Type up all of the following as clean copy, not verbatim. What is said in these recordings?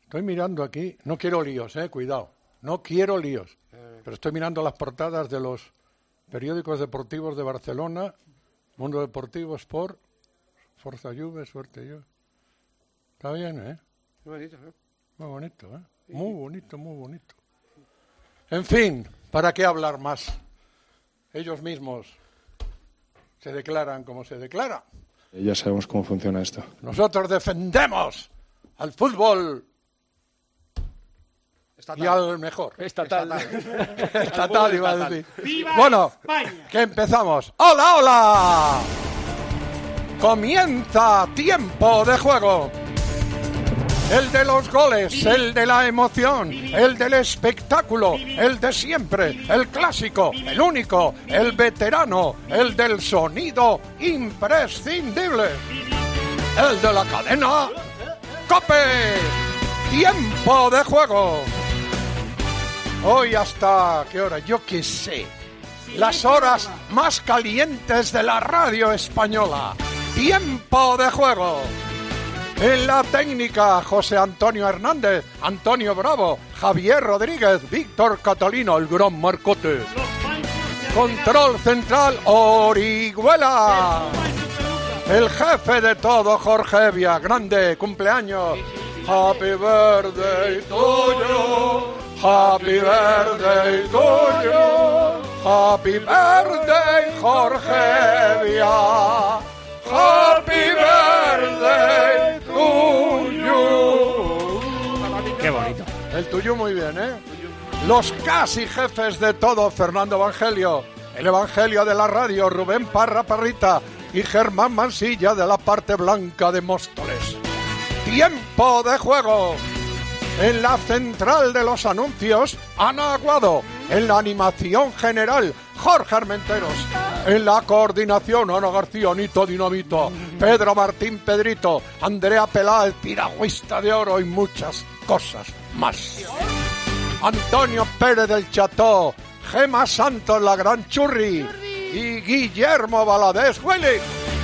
Estoy mirando aquí, no quiero líos, cuidado, no quiero líos, pero estoy mirando las portadas de los periódicos deportivos de Barcelona, Mundo Deportivo, Sport, Forza Juve, Suerte Juve. Está bien, Muy bonito, ¿no? Muy bonito, Muy bonito, muy bonito. En fin, ¿para qué hablar más? Ellos mismos se declaran como se declara. Ya sabemos cómo funciona esto. Nosotros defendemos al fútbol estatal. Y al mejor. Estatal. Estatal iba a decir. ¡Viva bueno, España! Que empezamos. ¡Hola, hola! Comienza tiempo de juego. El de los goles, el de la emoción, el del espectáculo, el de siempre, el clásico, el único, el veterano, el del sonido imprescindible, el de la cadena COPE. Tiempo de juego. Hoy hasta, ¿qué hora? Yo qué sé. Las horas más calientes de la radio española. Tiempo de juego. En la técnica, José Antonio Hernández, Antonio Bravo, Javier Rodríguez, Víctor Catalino, el gran Marcote. Control central, Orihuela. El jefe de todo, Jorge Evia, grande, cumpleaños. Happy birthday to you, happy birthday to you, happy birthday, Jorge Evia. Happy birthday to you. Qué bonito. El tuyo muy bien, Los casi jefes de todo, Fernando Evangelio, el Evangelio de la radio, Rubén Parra Parrita y Germán Mansilla de la parte blanca de Móstoles. Tiempo de juego. En la central de los anuncios, Ana Aguado. En la animación general, Jorge Armenteros. En la coordinación, Ana García, Anito Dinamito, Pedro Martín Pedrito, Andrea Pelá, el piragüista de oro y muchas cosas más. Antonio Pérez del Cható, Gema Santos, la gran Churri y Guillermo Valadez Willy.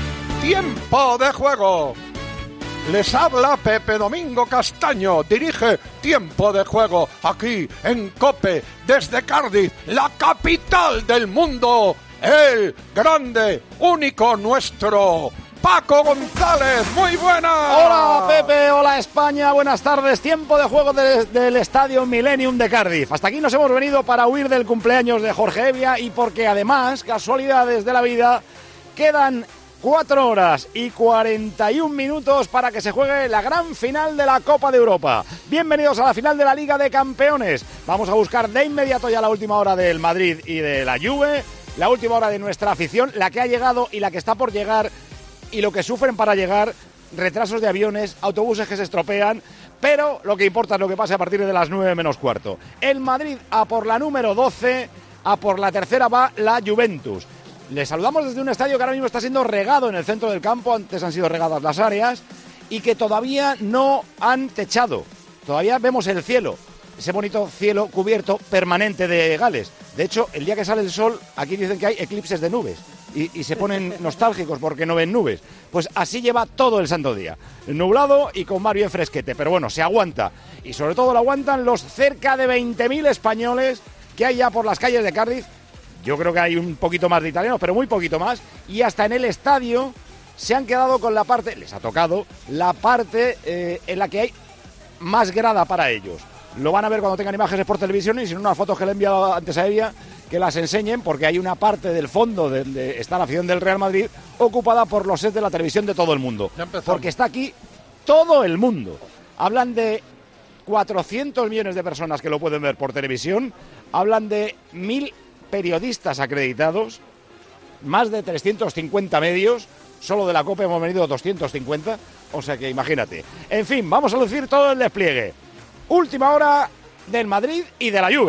Tiempo de juego. Les habla Pepe Domingo Castaño, dirige Tiempo de Juego, aquí en COPE, desde Cardiff, la capital del mundo, el grande, único nuestro, Paco González, muy buena. Hola Pepe, hola España, buenas tardes, Tiempo de Juego del Estadio Millennium de Cardiff. Hasta aquí nos hemos venido para huir del cumpleaños de Jorge Evia y porque además, casualidades de la vida, quedan 4 horas y 41 minutos para que se juegue la gran final de la Copa de Europa. Bienvenidos a la final de la Liga de Campeones. Vamos a buscar de inmediato ya la última hora del Madrid y de la Juve, la última hora de nuestra afición, la que ha llegado y la que está por llegar y lo que sufren para llegar, retrasos de aviones, autobuses que se estropean, pero lo que importa es lo que pase a partir de las 9 menos cuarto. El Madrid a por la número 12, a por la tercera va la Juventus. Les saludamos desde un estadio que ahora mismo está siendo regado en el centro del campo, antes han sido regadas las áreas, y que todavía no han techado. Todavía vemos el cielo, ese bonito cielo cubierto permanente de Gales. De hecho, el día que sale el sol, aquí dicen que hay eclipses de nubes, y se ponen nostálgicos porque no ven nubes. Pues así lleva todo el santo día, nublado y con mar bien fresquete, pero bueno, se aguanta. Y sobre todo lo aguantan los cerca de 20.000 españoles que hay ya por las calles de Cardiff. Yo creo que hay un poquito más de italianos, pero muy poquito más. Y hasta en el estadio se han quedado con la parte, les ha tocado, la parte en la que hay más grada para ellos. Lo van a ver cuando tengan imágenes por televisión y si no, unas fotos que le he enviado antes a ella, que las enseñen, porque hay una parte del fondo donde está la afición del Real Madrid ocupada por los sets de la televisión de todo el mundo. Porque está aquí todo el mundo. Hablan de 400 millones de personas que lo pueden ver por televisión. Hablan de 1.000 periodistas acreditados, más de 350 medios, solo de la Copa hemos venido 250, o sea que imagínate. En fin, vamos a lucir todo el despliegue. Última hora del Madrid y de la Juve.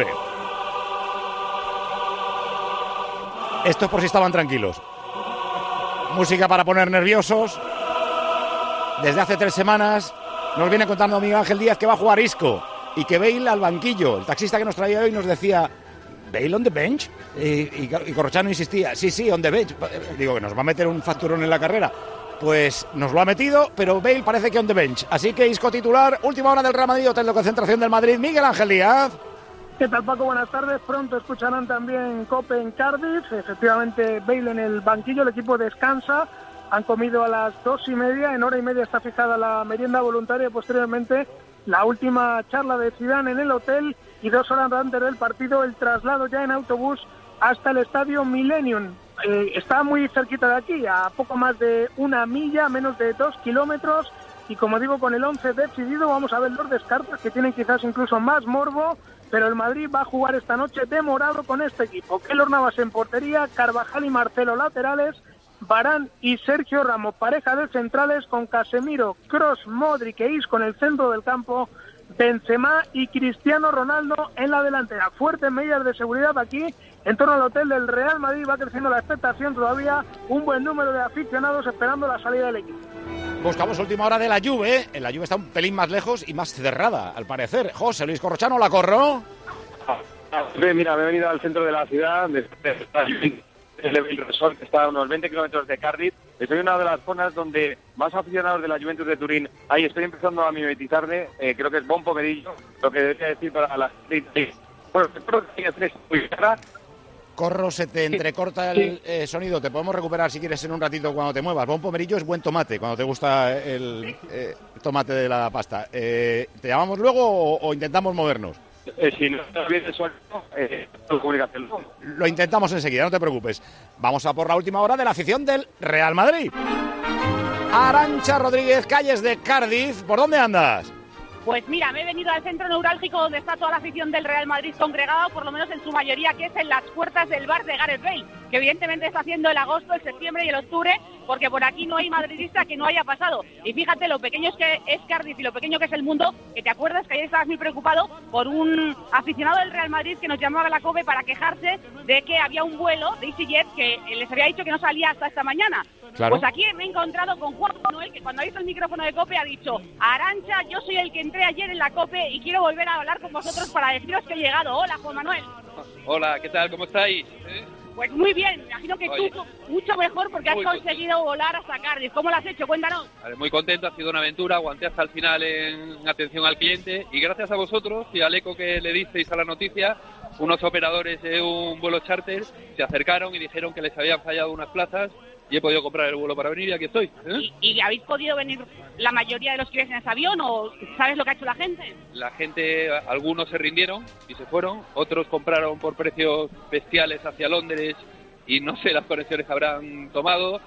Esto es por si estaban tranquilos. Música para poner nerviosos. Desde hace 3 semanas nos viene contando Miguel Ángel Díaz que va a jugar Isco y que Bale al banquillo. El taxista que nos traía hoy nos decía: ¿Bale on the bench? Y Corrochano insistía, sí, on the bench. Digo, que nos va a meter un facturón en la carrera. pues nos lo ha metido, pero Bale parece que on the bench. Así que Isco titular, última hora del Real Madrid, hotel de concentración del Madrid. Miguel Ángel Díaz. ¿Qué tal, Paco? Buenas tardes. Pronto escucharán también COPE en Cardiff. Efectivamente, Bale en el banquillo, el equipo descansa. Han comido a las 2:30, en hora y media está fijada la merienda voluntaria. Posteriormente, la última charla de Zidane en el hotel y 2 horas antes del partido, el traslado ya en autobús hasta el estadio Millennium. Está muy cerquita de aquí, a poco más de 1 milla, menos de 2 kilómetros. Y como digo, con el 11 decidido, vamos a ver los descartes, que tienen quizás incluso más morbo. Pero el Madrid va a jugar esta noche de morado con este equipo. Keylor Navas en portería, Carvajal y Marcelo laterales, Varane y Sergio Ramos, pareja de centrales con Casemiro, Kroos, Modric e Isco en el centro del campo, Benzema y Cristiano Ronaldo en la delantera. Fuertes medidas de seguridad aquí en torno al hotel del Real Madrid. Va creciendo la expectación, todavía un buen número de aficionados esperando la salida del equipo. Buscamos última hora de la Juve. La Juve está un pelín más lejos y más cerrada, al parecer. José Luis Corrochano, ¿la Corro? Mira, me he venido al centro de la ciudad, desde el Resort, que está a unos 20 kilómetros de Cardiff. Estoy en una de las zonas donde más aficionados de la Juventus de Turín hay. Estoy empezando a mimetizarle, creo que es Bon Pomerillo, lo que debería decir para la gente. Bueno, creo que tiene 3 muy cara. Corro, se te entrecorta el sonido. Te podemos recuperar si quieres en un ratito cuando te muevas. Bon Pomerillo es buen tomate, cuando te gusta el tomate de la pasta. ¿Te llamamos luego o intentamos movernos? Si no está bien el sonido, comunicación. Lo intentamos enseguida, no te preocupes. Vamos a por la última hora de la afición del Real Madrid. Arantxa Rodríguez, calles de Cardiff. ¿Por dónde andas? Pues mira, me he venido al centro neurálgico donde está toda la afición del Real Madrid congregada, por lo menos en su mayoría, que es en las puertas del bar de Gareth Bale, que evidentemente está haciendo el agosto, el septiembre y el octubre, porque por aquí no hay madridista que no haya pasado. Y fíjate lo pequeño que es Cardiff y lo pequeño que es el mundo, que te acuerdas que ayer estabas muy preocupado por un aficionado del Real Madrid que nos llamaba a la COPE para quejarse de que había un vuelo de EasyJet que les había dicho que no salía hasta esta mañana. Claro. Pues aquí me he encontrado con Juan Manuel, que cuando ha visto el micrófono de COPE ha dicho: Arantxa, yo soy el que entré ayer en la COPE y quiero volver a hablar con vosotros para deciros que he llegado. Hola, Juan Manuel. Hola, ¿qué tal? ¿Cómo estáis? Pues muy bien, me imagino que tú mucho mejor porque has conseguido volar hasta Cardiff. ¿Cómo lo has hecho? Cuéntanos. Muy contento, ha sido una aventura, aguanté hasta el final en atención al cliente y gracias a vosotros y al eco que le disteis a la noticia, unos operadores de un vuelo charter se acercaron y dijeron que les habían fallado unas plazas y he podido comprar el vuelo para venir y aquí estoy. ¿Y habéis podido venir la mayoría de los que ibais en ese avión o sabes lo que ha hecho la gente? La gente, algunos se rindieron y se fueron, otros compraron por precios bestiales hacia Londres y no sé las conexiones que habrán tomado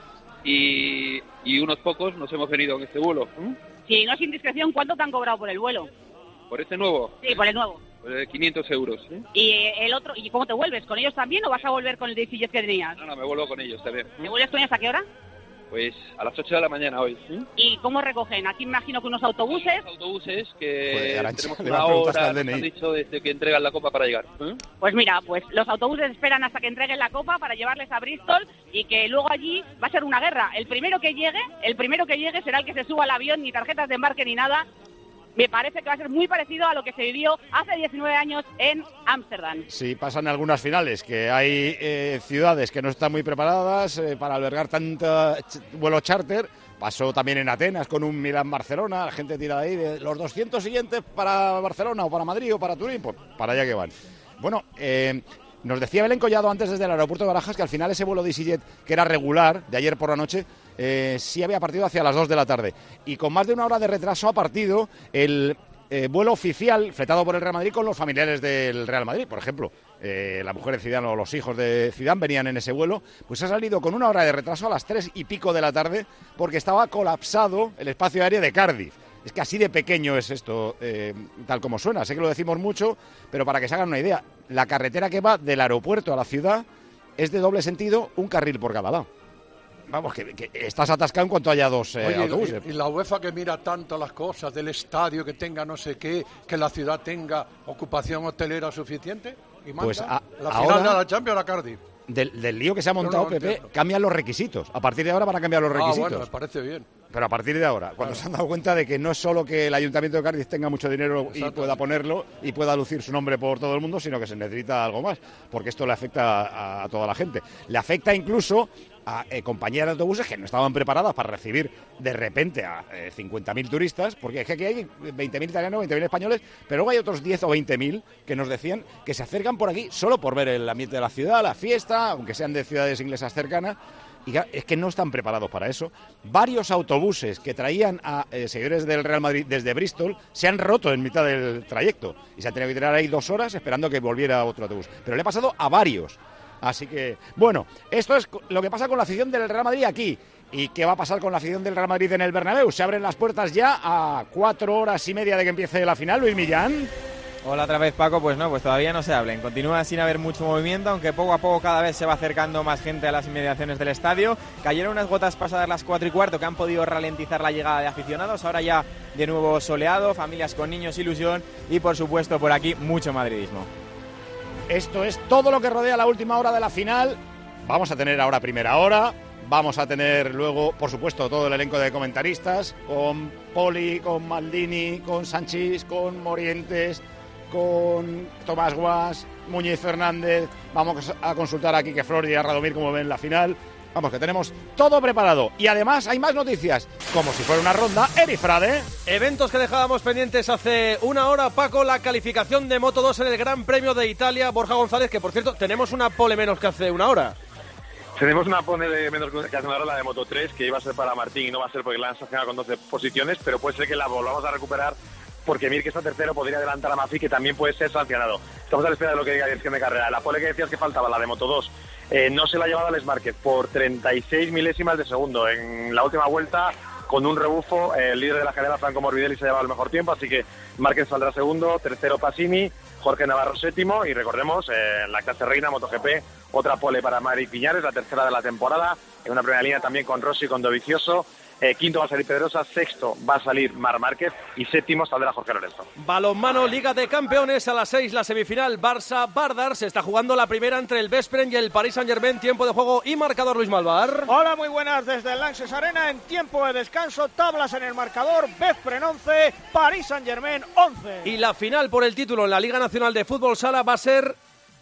y unos pocos nos hemos venido en este vuelo. Si no es indiscreción, ¿cuánto te han cobrado por el vuelo? ¿Por este nuevo? Sí, por el nuevo. 500 euros. ¿Y el otro? ¿Y cómo te vuelves? ¿Con ellos también o vas a volver con el de EasyJet que tenías? No, me vuelvo con ellos también. ¿Te vuelves con ellos a qué hora? Pues a las 8 de la mañana hoy. ¿Y cómo recogen? Aquí me imagino que unos autobuses. Autobuses que Arantxa, tenemos una hora, nos han dicho desde que entregan la copa para llegar. Pues mira, pues los autobuses esperan hasta que entreguen la copa para llevarles a Bristol y que luego allí va a ser una guerra. El primero que llegue será el que se suba al avión, ni tarjetas de embarque ni nada. Me parece que va a ser muy parecido a lo que se vivió hace 19 años en Ámsterdam. Sí, pasan algunas finales, que hay ciudades que no están muy preparadas para albergar tanto vuelo charter. Pasó también en Atenas con un Milán-Barcelona, la gente tira de ahí de los 200 siguientes para Barcelona o para Madrid o para Turín, pues para allá que van. Bueno, nos decía Belén Collado antes desde el aeropuerto de Barajas que al final ese vuelo de EasyJet, que era regular, de ayer por la noche, sí había partido hacia las 2 de la tarde. Y con más de una hora de retraso ha partido el vuelo oficial fletado por el Real Madrid con los familiares del Real Madrid. Por ejemplo, la mujer de Zidane o los hijos de Zidane venían en ese vuelo. Pues ha salido con una hora de retraso a las 3 y pico de la tarde porque estaba colapsado el espacio aéreo de Cardiff. Es que así de pequeño es esto, tal como suena. Sé que lo decimos mucho, pero para que se hagan una idea, la carretera que va del aeropuerto a la ciudad es de doble sentido, un carril por cada lado. Vamos, que estás atascado en cuanto haya dos autobuses. Y la UEFA que mira tanto las cosas del estadio, que tenga no sé qué, que la ciudad tenga ocupación hotelera suficiente. Y manda pues la final de la Champions a Cardiff. Del lío que se ha montado, Pepe, cambian los requisitos. A partir de ahora van a cambiar los requisitos. Bueno, me parece bien. Pero a partir de ahora, cuando se han dado cuenta de que no es solo que el Ayuntamiento de Cardiff tenga mucho dinero y pueda ponerlo y pueda lucir su nombre por todo el mundo, sino que se necesita algo más, porque esto le afecta a toda la gente. Le afecta incluso a compañías de autobuses que no estaban preparadas para recibir de repente a 50.000 turistas, porque es que aquí hay 20.000 italianos, 20.000 españoles, pero luego hay otros 10 o 20.000 que nos decían que se acercan por aquí solo por ver el ambiente de la ciudad, la fiesta, aunque sean de ciudades inglesas cercanas. Y es que no están preparados para eso. Varios autobuses que traían a seguidores del Real Madrid desde Bristol se han roto en mitad del trayecto y se han tenido que tirar ahí 2 horas esperando que volviera otro autobús. Pero le ha pasado a varios. Así que, bueno, esto es lo que pasa con la afición del Real Madrid aquí. ¿Y qué va a pasar con la afición del Real Madrid en el Bernabéu? Se abren las puertas ya a 4 horas y media de que empiece la final. Luis Millán. Hola otra vez, Paco. Pues no, pues todavía no se hablen. Continúa sin haber mucho movimiento, aunque poco a poco cada vez se va acercando más gente a las inmediaciones del estadio. Cayeron unas gotas pasadas las 4:15 que han podido ralentizar la llegada de aficionados. Ahora ya de nuevo soleado, familias con niños, ilusión y por supuesto por aquí mucho madridismo. Esto es todo lo que rodea la última hora de la final. Vamos a tener ahora primera hora. Vamos a tener luego, por supuesto, todo el elenco de comentaristas, con Poli, con Maldini, con Sanchís, con Morientes, con Tomás Guas, Muñiz Fernández. Vamos a consultar a Quique Flor y a Radomir cómo ven la final. Vamos, que tenemos todo preparado. Y además hay más noticias, como si fuera una ronda. Eri Frade. Eventos que dejábamos pendientes hace una hora, Paco. La calificación de Moto2 en el Gran Premio de Italia. Borja González, que por cierto, tenemos una pole menos que hace una hora. Tenemos una pole de menos que hace una hora, la de Moto3, que iba a ser para Martín y no va a ser porque la han sancionado con 12 posiciones, pero puede ser que la volvamos a recuperar porque Mir, que está tercero, podría adelantar a Mafi, que también puede ser sancionado. Estamos a la espera de lo que diga dirección de carrera. La pole que decías que faltaba, la de Moto2, no se la ha llevado Alex Márquez por 36 milésimas de segundo. En la última vuelta, con un rebufo, el líder de la general, Franco Morbidelli, se ha llevado el mejor tiempo, así que Márquez saldrá segundo, tercero Pasini, Jorge Navarro séptimo, y recordemos, en la clase reina, MotoGP, otra pole para Mari Piñares, la tercera de la temporada, en una primera línea también con Rossi y con Dovizioso. Quinto va a salir Pedrosa, sexto va a salir Marc Márquez y séptimo saldrá Jorge Lorenzo. Balonmano, Liga de Campeones, a las 6 la semifinal Barça-Bardar. Se está jugando la primera entre el Veszprém y el Paris Saint-Germain. Tiempo de juego y marcador, Luis Malvar. Hola, muy buenas desde el Lanxess Arena. En tiempo de descanso, tablas en el marcador. Veszprém 11, Paris Saint-Germain 11. Y la final por el título en la Liga Nacional de Fútbol Sala va a ser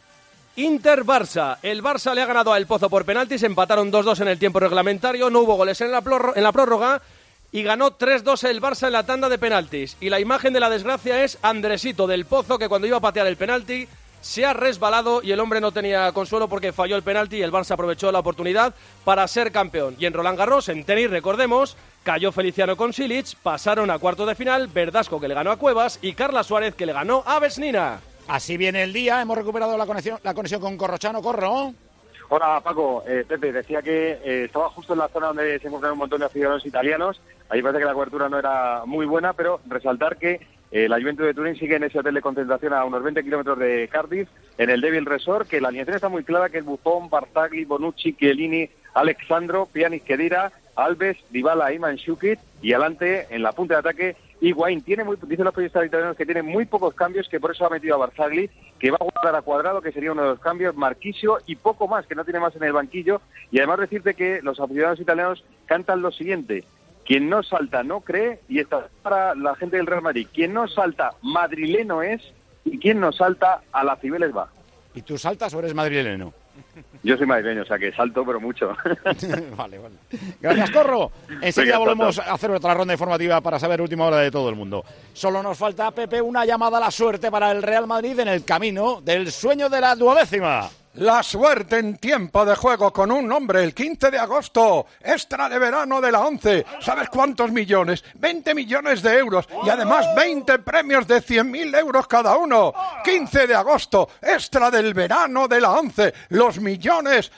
Inter-Barça. El Barça le ha ganado a El Pozo por penaltis, empataron 2-2 en el tiempo reglamentario, no hubo goles en la prórroga y ganó 3-2 el Barça en la tanda de penaltis. Y la imagen de la desgracia es Andresito del Pozo, que cuando iba a patear el penalti se ha resbalado y el hombre no tenía consuelo porque falló el penalti y el Barça aprovechó la oportunidad para ser campeón. Y en Roland Garros, en tenis, recordemos, cayó Feliciano con Silic, pasaron a cuartos de final, Verdasco, que le ganó a Cuevas, y Carla Suárez, que le ganó a Vesnina. Así viene el día, hemos recuperado la conexión con Corrochano. Corro. Hola, Paco. Pepe, decía que estaba justo en la zona donde se encuentran un montón de aficionados italianos. Ahí parece que la cobertura no era muy buena, pero resaltar que la Juventus de Turín sigue en ese hotel de concentración a unos 20 kilómetros de Cardiff, en el Devil Resort, que la alineación está muy clara, que es Buffon, Barzagli, Bonucci, Chiellini, Alexandro, Pjanic, Khedira, Alves, Dybala y Mandžukić, y adelante, en la punta de ataque, Higuaín. Dicen los periodistas italianos que tiene muy pocos cambios, que por eso ha metido a Barzagli, que va a guardar a Cuadrado, que sería uno de los cambios, Marquisio y poco más, que no tiene más en el banquillo. Y además decirte que los aficionados italianos cantan lo siguiente: quien no salta no cree, y está para la gente del Real Madrid: quien no salta madrileno es, y quien no salta a la Cibeles va. ¿Y tú saltas o eres madrileno? Yo soy madrileño, o sea que salto, pero mucho. Vale. Gracias, Corro. Enseguida volvemos a hacer otra ronda informativa para saber última hora de todo el mundo. Solo nos falta, Pepe, una llamada a la suerte para el Real Madrid en el camino del sueño de la 12ª. La suerte en tiempo de juego con un nombre, el 15 de agosto, extra de verano de la 11. ¿Sabes cuántos millones? 20 millones de euros y además 20 premios de 100.000 euros cada uno. 15 de agosto, extra del verano de la 11. Los millones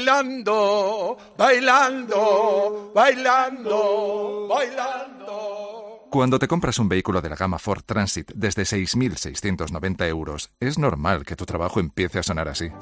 bailando, bailando, bailando, bailando. Cuando te compras un vehículo de la gama Ford Transit desde 6.690 euros, es normal que tu trabajo empiece a sonar así.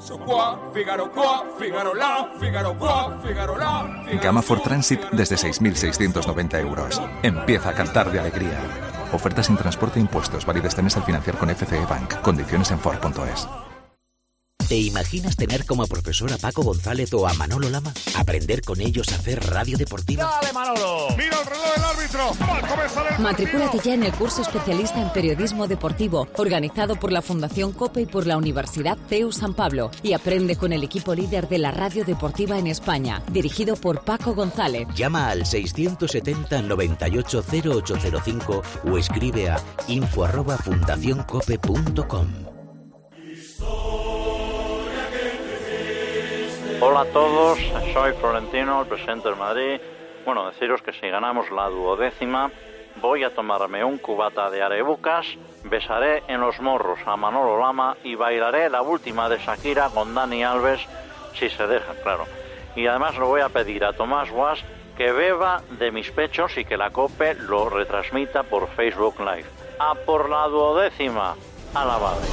Gama Ford Transit desde 6.690 euros. Empieza a cantar de alegría. Oferta sin transporte e impuestos, válida este mes al financiar con FCE Bank. Condiciones en Ford.es. ¿Te imaginas tener como profesor a Paco González o a Manolo Lama? ¿Aprender con ellos a hacer radio deportiva? ¡Dale, Manolo! ¡Mira el reloj del árbitro! ¡Va a comenzar el Matricúlate ya en el curso especialista en periodismo deportivo, organizado por la Fundación COPE y por la Universidad CEU San Pablo, y aprende con el equipo líder de la radio deportiva en España, dirigido por Paco González. Llama al 670 98 0805 o escribe a info@fundacioncope.com. Hola a todos, soy Florentino, el presidente del Madrid. Bueno, deciros que si ganamos la 12ª, voy a tomarme un cubata de arebucas, besaré en los morros a Manolo Lama y bailaré la última de Shakira con Dani Alves, si se deja, claro. Y además le voy a pedir a Tomás Guas que beba de mis pechos y que la COPE lo retransmita por Facebook Live. ¡A por la 12ª! ¡A la madre!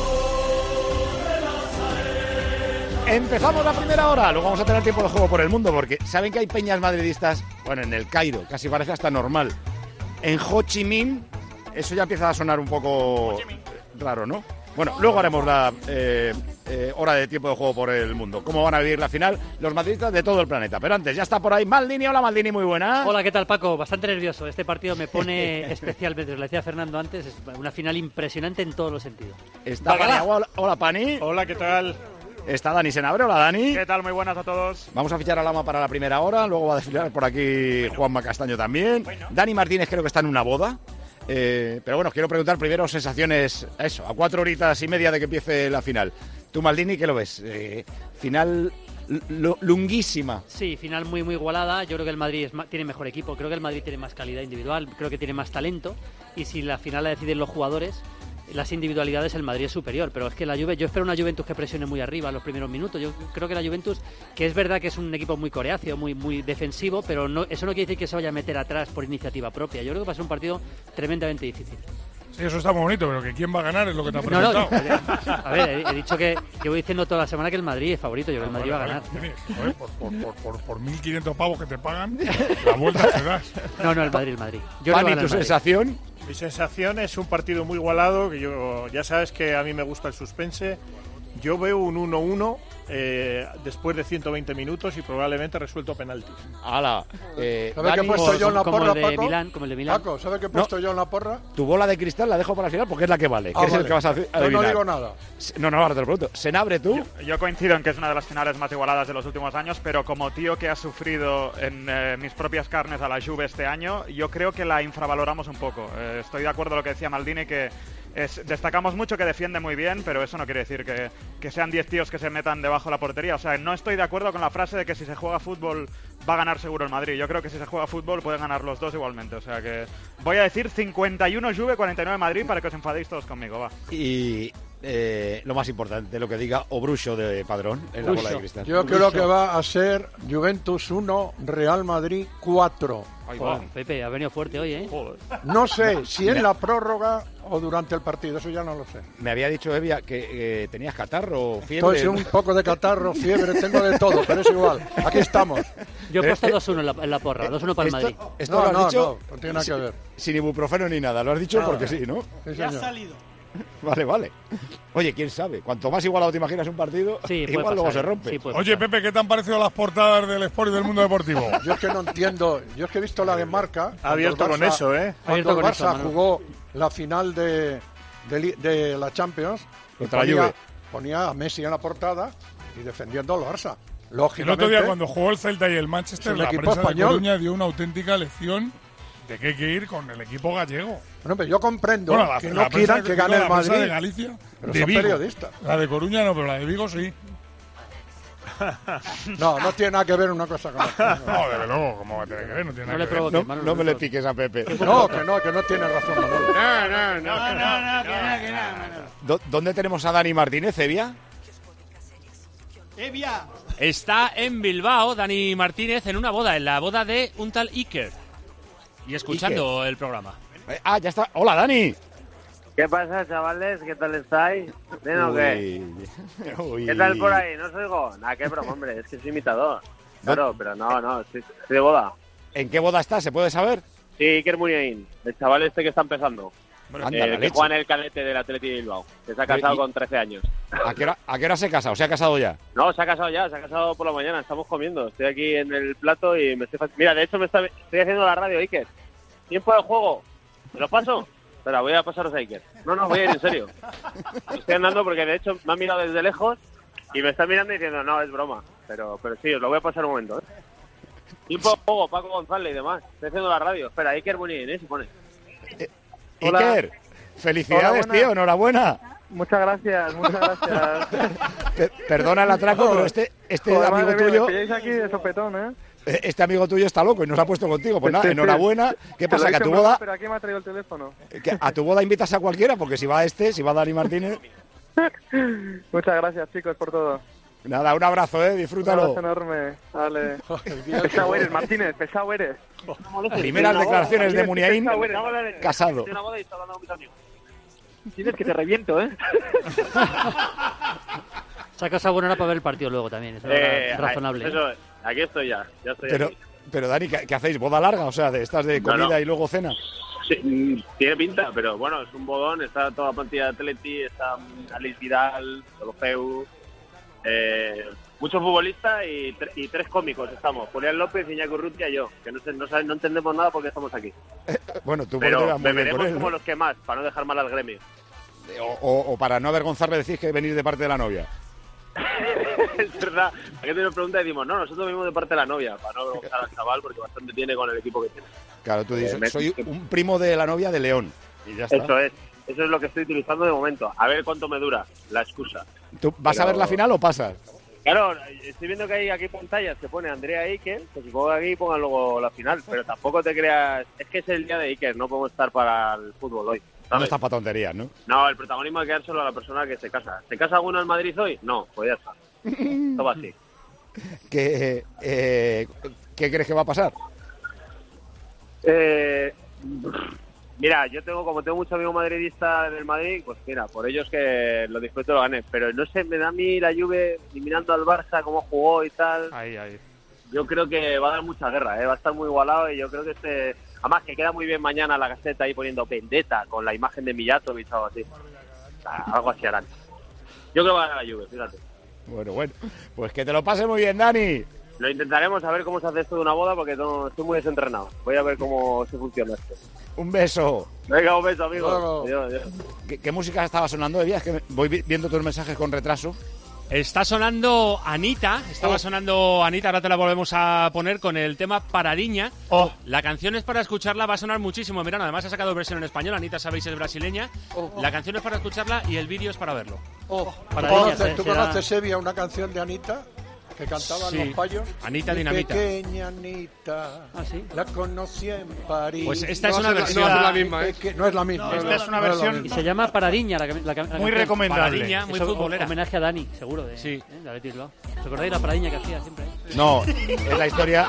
Empezamos la primera hora, luego vamos a tener tiempo de juego por el mundo, porque saben que hay peñas madridistas, bueno, en el Cairo, casi parece hasta normal. En Ho Chi Minh, eso ya empieza a sonar un poco raro, ¿no? Bueno, luego haremos la hora de tiempo de juego por el mundo. ¿Cómo van a vivir la final los madridistas de todo el planeta? Pero antes, ya está por ahí Maldini. Hola, Maldini, muy buena. Hola, ¿qué tal, Paco? Bastante nervioso. Este partido me pone especialmente, lo decía Fernando antes, es una final impresionante en todos los sentidos. Está Pani. Hola, Pani. Hola, ¿qué tal? Está Dani Senabre. Hola, Dani. ¿Qué tal? Muy buenas a todos. Vamos a fichar a Lama para la primera hora. Luego va a desfilar por aquí Juanma Castaño también. Dani Martínez creo que está en una boda. Pero bueno, quiero preguntar primero sensaciones, a 4 horitas y media de que empiece la final. Tú, Maldini, ¿qué lo ves? Final lunguísima. Sí, final muy igualada. Yo creo que el Madrid tiene mejor equipo, creo que el Madrid tiene más calidad individual, creo que tiene más talento, y si la final la deciden los jugadores, las individualidades, el Madrid es superior, pero es que yo espero una Juventus que presione muy arriba en los primeros minutos. Yo creo que la Juventus, que es verdad que es un equipo muy coreáceo, muy defensivo, pero eso no quiere decir que se vaya a meter atrás por iniciativa propia. Yo creo que va a ser un partido tremendamente difícil. Sí, eso está muy bonito, pero que quién va a ganar es lo que te ha preguntado. A ver, he dicho que voy diciendo toda la semana que el Madrid es favorito, yo creo que el Madrid va a ganar. Por 1.500 pavos que te pagan, la vuelta te das. No, el Madrid. Pani, ¿tu sensación? Mi sensación es un partido muy igualado, que ya sabes que a mí me gusta el suspense. Yo veo un 1-1 después de 120 minutos y probablemente resuelto penaltis. ¡Hala! ¿Sabes qué he puesto yo en la porra, Paco? Como el de Milán. Paco, ¿sabes qué he puesto yo en la porra? Tu bola de cristal la dejo para el final porque es la que vale. Vale. Es el que vas a adivinar. No digo nada. No, ahora te lo pregunto. Senabre, ¿tú? Yo coincido en que es una de las finales más igualadas de los últimos años, pero como tío que ha sufrido en mis propias carnes a la Juve este año, yo creo que la infravaloramos un poco. Estoy de acuerdo con lo que decía Maldini, que destacamos mucho que defiende muy bien, pero eso no quiere decir que sean 10 tíos que se metan debajo de la portería. O sea, no estoy de acuerdo con la frase de que si se juega fútbol va a ganar seguro el Madrid. Yo creo que si se juega fútbol pueden ganar los dos igualmente. O sea que voy a decir 51 Juve, 49 Madrid para que os enfadéis todos conmigo, va. Y lo más importante, lo que diga Obrucho de Padrón en la bola de cristal. Yo creo que va a ser Juventus 1, Real Madrid 4. Pepe, ha venido fuerte hoy, ¿eh? No sé si en la prórroga o durante el partido, eso ya no lo sé. Me había dicho Evia que tenías catarro, fiebre. Estoy un poco de catarro, fiebre, tengo de todo, pero es igual. Aquí estamos. Yo he puesto 2-1 en la porra, 2-1 para el Madrid. Esto lo has dicho no tiene nada que ver. Sin ibuprofeno ni nada, lo has dicho porque sí, ¿no? Sí, ya ha salido. Vale. Oye, quién sabe, cuanto más igualado te imaginas un partido, igual luego se rompe. Sí, oye, Pepe, ¿qué te han parecido las portadas del Sport y del Mundo Deportivo? Yo es que no entiendo, yo es que he visto la de Marca. Ha abierto con eso, ¿eh? Cuando el Barça jugó la final de la Champions, ponía a Messi en la portada y defendiendo al Barça. Lógicamente, el otro día cuando jugó el Celta y el Manchester, la prensa de Coruña dio una auténtica lección de que hay que ir con el equipo gallego. Bueno, pero yo comprendo que no quieran que gane el Madrid. La de Galicia, pero de son Vigo. periodistas. La de Coruña no, pero la de Vigo sí. No tiene nada que ver una cosa con la otra. No, desde luego, ¿cómo va a tener que ver? No tiene nada que ver. No me le piques a Pepe. No, que no tiene razón, Manolo. No. ¿Dónde tenemos a Dani Martínez, Evia? Evia. Está en Bilbao, Dani Martínez, en una boda, en la boda de un tal Iker. Y escuchando el programa. Ya está. Hola, Dani. ¿Qué pasa, chavales? ¿Qué tal estáis? ¿Bien o qué? ¿Qué tal por ahí? ¿No os oigo? Nada, qué broma, hombre. Es que soy imitador. Claro, pero no. Estoy de boda. ¿En qué boda estás? ¿Se puede saber? Sí, Iker Muniain. El chaval este que está empezando. que juega en el cadete del Athletic de Bilbao, que se ha casado con 13 años. ¿A qué hora se casa? ¿O se ha casado ya? No, se ha casado por la mañana, estamos comiendo. Estoy aquí en el plato y me estoy... Mira, de hecho estoy haciendo la radio, Iker. ¿Tiempo de juego? ¿Me lo paso? Espera, voy a pasaros a Iker. No, voy a ir en serio. Estoy andando porque de hecho me han mirado desde lejos y me están mirando diciendo, no, es broma. Pero sí, os lo voy a pasar un momento, Tiempo de juego, Paco González y demás. Estoy haciendo la radio. Espera, Iker Bunin, se pone. Iker, felicidades, hola, tío, enhorabuena. Muchas gracias. Perdona el atraco, pero este Joder, amigo tuyo... Me pilláis aquí de sopetón, Este amigo tuyo está loco y nos ha puesto contigo. Pues nada, enhorabuena. ¿Qué pasa? Que a tu boda... Pero aquí me ha traído el teléfono. ¿A tu boda invitas a cualquiera? Porque si va Dani Martínez... Muchas gracias, chicos, por todo. Nada, un abrazo, disfrútalo. Un abrazo enorme. Vale. Pesado eres, Martínez, pesado eres. Primeras declaraciones de Muniain, casado. Tienes que te reviento, Esa casa buena era para ver el partido luego también, eso es razonable. Eso, aquí estoy ya estoy pero, aquí. Pero Dani, ¿qué hacéis? ¿Boda larga? O sea, ¿estás de comida y luego cena? Sí, tiene pinta, pero bueno, es un bodón, está toda la plantilla de Atleti, está Alex Vidal, Olofeu, muchos futbolistas y 3 cómicos estamos, Julián López, Iñaki Urrutia y yo, que no entendemos nada porque estamos aquí. Bueno, tú pero beberemos como los que más, para no dejar mal al gremio. O para no avergonzarle decís que venís de parte de la novia. Es verdad, aquí te nos pregunta y decimos, no, nosotros venimos de parte de la novia, para no avergonzar al chaval porque bastante tiene con el equipo que tiene. Claro, tú dices, soy un primo de la novia de León. Y ya está. Eso es lo que estoy utilizando de momento. A ver cuánto me dura la excusa. ¿Tú vas a ver la final o pasas? Claro, estoy viendo que hay aquí pantallas que pone Andrea Iker, que si pongo aquí pongan luego la final, pero tampoco te creas... Es que es el día de Iker, no podemos estar para el fútbol hoy. No está para tonterías, ¿no? No, el protagonismo hay que dárselo a la persona que se casa. ¿Se casa alguno en Madrid hoy? No, pues ya está. Todo va así. ¿Qué crees que va a pasar? Mira, como tengo muchos amigos madridistas del Madrid, pues mira, por ellos que lo disfruto lo gané. Pero no sé, me da a mí la Juve, mirando al Barça, cómo jugó y tal. Ahí. Yo creo que va a dar mucha guerra, va a estar muy igualado y yo creo que además que queda muy bien mañana la Gaceta ahí poniendo Vendetta con la imagen de Mijatovic o algo así. Algo así harán. Yo creo que va a ganar la Juve, fíjate. Bueno, pues que te lo pases muy bien, Dani. Lo intentaremos a ver cómo se hace esto de una boda porque no, estoy muy desentrenado. Voy a ver cómo se funciona esto. Un beso. Venga, un beso, amigo. Adiós. ¿Qué música estaba sonando de día? Es que voy viendo tus mensajes con retraso. Está sonando Anita, ahora te la volvemos a poner con el tema Paradiña. La canción es para escucharla, va a sonar muchísimo en verano, además ha sacado versión en español, Anita sabéis es brasileña. La canción es para escucharla y el vídeo es para verlo. ¿Tú conoces, Sevilla, una canción de Anita? Que cantaban los payos. Anita Dinamita. Pequeña Anita. La conocí en París. Pues esta es una versión. No es la misma, No es la misma. Esta es una versión. Y se llama Paradiña, muy recomendable. Paradiña, muy futbolera. Homenaje a Dani, seguro. De Athletic Bilbao. ¿Os acordáis la Paradiña que hacía siempre? No, es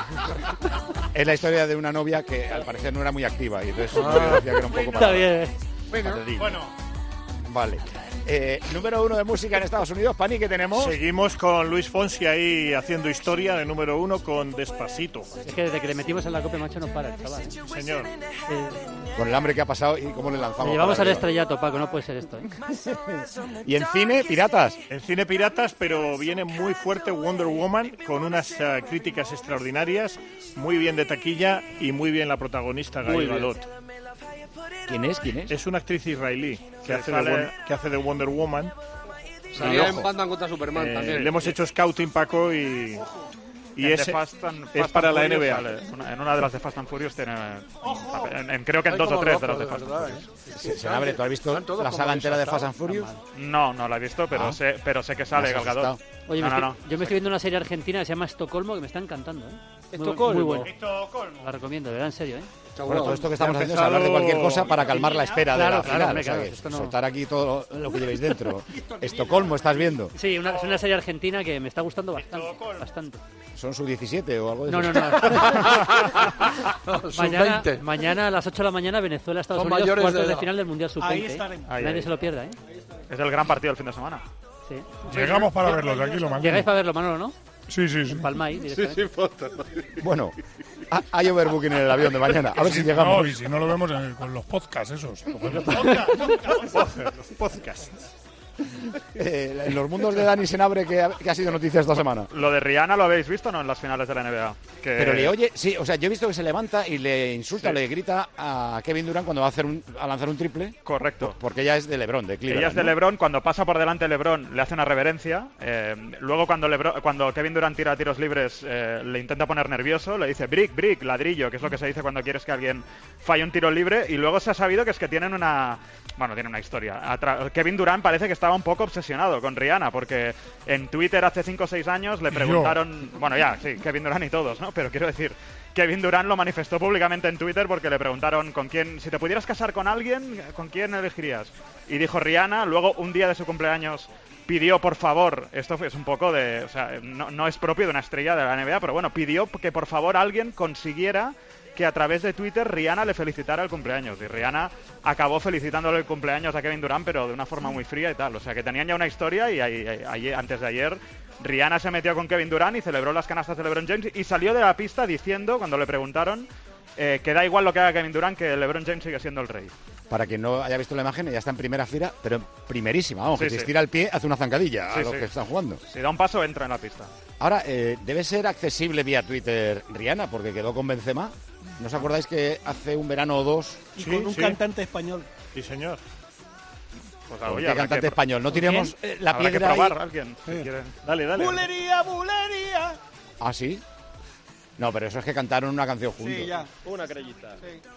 la historia de una novia que al parecer no era muy activa y entonces decía que era un poco Está bien. Bueno. Vale. Número 1 de música en Estados Unidos, Pani, ¿qué tenemos? Seguimos con Luis Fonsi ahí haciendo historia de número 1 con Despacito. Es que desde que le metimos en la copa, macho, no para el chaval. Señor. Con el hambre que ha pasado y cómo le lanzamos. Le llevamos al estrellato, Paco, no puede ser esto. ¿Y en cine, Piratas? En cine, Piratas, pero viene muy fuerte Wonder Woman con unas críticas extraordinarias, muy bien de taquilla y muy bien la protagonista, Gal Gadot. ¿Quién es? Es una actriz israelí que hace de Wonder Woman. Salía en Batman contra Superman también. Le hemos hecho scouting, Paco, y es para la NBA. En una de las de Fast and Furious tiene... creo que en 2 o 3 de las de Fast and Furious. Se abre, ¿tú has visto la saga entera de Fast and Furious? No la he visto, pero sé que sale Gal Gadot. Oye, yo me estoy viendo una serie argentina que se llama Estocolmo, que me está encantando, Estocolmo. Muy bueno. La recomiendo, de verdad, en serio, Bueno, todo esto que estamos haciendo es hablar de cualquier cosa para calmar la espera de la final. Soltar aquí todo lo que llevéis dentro. Estocolmo, ¿estás viendo? Sí, es una serie argentina que me está gustando bastante. ¿Son sub-17 o algo de eso? No. Mañana a las 8 de la mañana Venezuela, Estados Unidos, cuartos de final del Mundial Sub-20. Nadie se lo pierda, Es el gran partido del fin de semana. Sí. Llegamos para verlo, tranquilo, Manolo. Llegáis para verlo, Manolo, ¿no? Sí. En Palmay, directamente. Sí, foto. Bueno, hay overbooking en el avión de mañana. A ver si llegamos. No, y si no lo vemos con los podcasts esos. Los podcasts. En los mundos de Dani Senabre, ¿qué ha sido noticia esta semana? Lo de Rihanna lo habéis visto, ¿no? En las finales de la NBA. Pero le oye, sí, o sea, yo he visto que se levanta y le insulta, le grita a Kevin Durant cuando va a lanzar un triple. Correcto. Porque ella es de LeBron, de Cleveland. Ella es de LeBron, cuando pasa por delante de LeBron le hace una reverencia. Luego cuando Kevin Durant tira tiros libres le intenta poner nervioso, le dice brick, ladrillo, que es lo que se dice cuando quieres que alguien falle un tiro libre. Y luego se ha sabido que es que tienen una historia. Kevin Durant parece que estaba un poco obsesionado con Rihanna, porque en Twitter hace 5 o 6 años le preguntaron... Bueno, ya, sí, Kevin Durant y todos, ¿no? Pero quiero decir, Kevin Durant lo manifestó públicamente en Twitter porque le preguntaron si te pudieras casar con alguien, ¿con quién elegirías? Y dijo Rihanna. Luego, un día de su cumpleaños, pidió, por favor, esto es un poco de... O sea, no es propio de una estrella de la NBA, pero bueno, pidió que por favor alguien consiguiera que a través de Twitter Rihanna le felicitara el cumpleaños. Y Rihanna acabó felicitándole el cumpleaños a Kevin Durant, pero de una forma muy fría y tal. O sea, que tenían ya una historia y antes de ayer Rihanna se metió con Kevin Durant y celebró las canastas de LeBron James y salió de la pista diciendo, cuando le preguntaron, que da igual lo que haga Kevin Durant, que LeBron James sigue siendo el rey. Para quien no haya visto la imagen, ella está en primera fila, pero primerísima, vamos, Sí, que sí. si estira el pie hace una zancadilla a los que están jugando. Si da un paso, entra en la pista. Ahora, debe ser accesible vía Twitter Rihanna, porque quedó con Benzema. ¿No os acordáis que hace un verano o dos? Y con un cantante español. Sí, señor. Pues, ¿Con qué cantante español? ¿No teníamos la Habrá piedra que probar ahí? alguien, si quieren. Dale. ¡Bulería! ¿Ah, sí? No, pero eso es que cantaron una canción juntos. Sí, ya. Una crellita.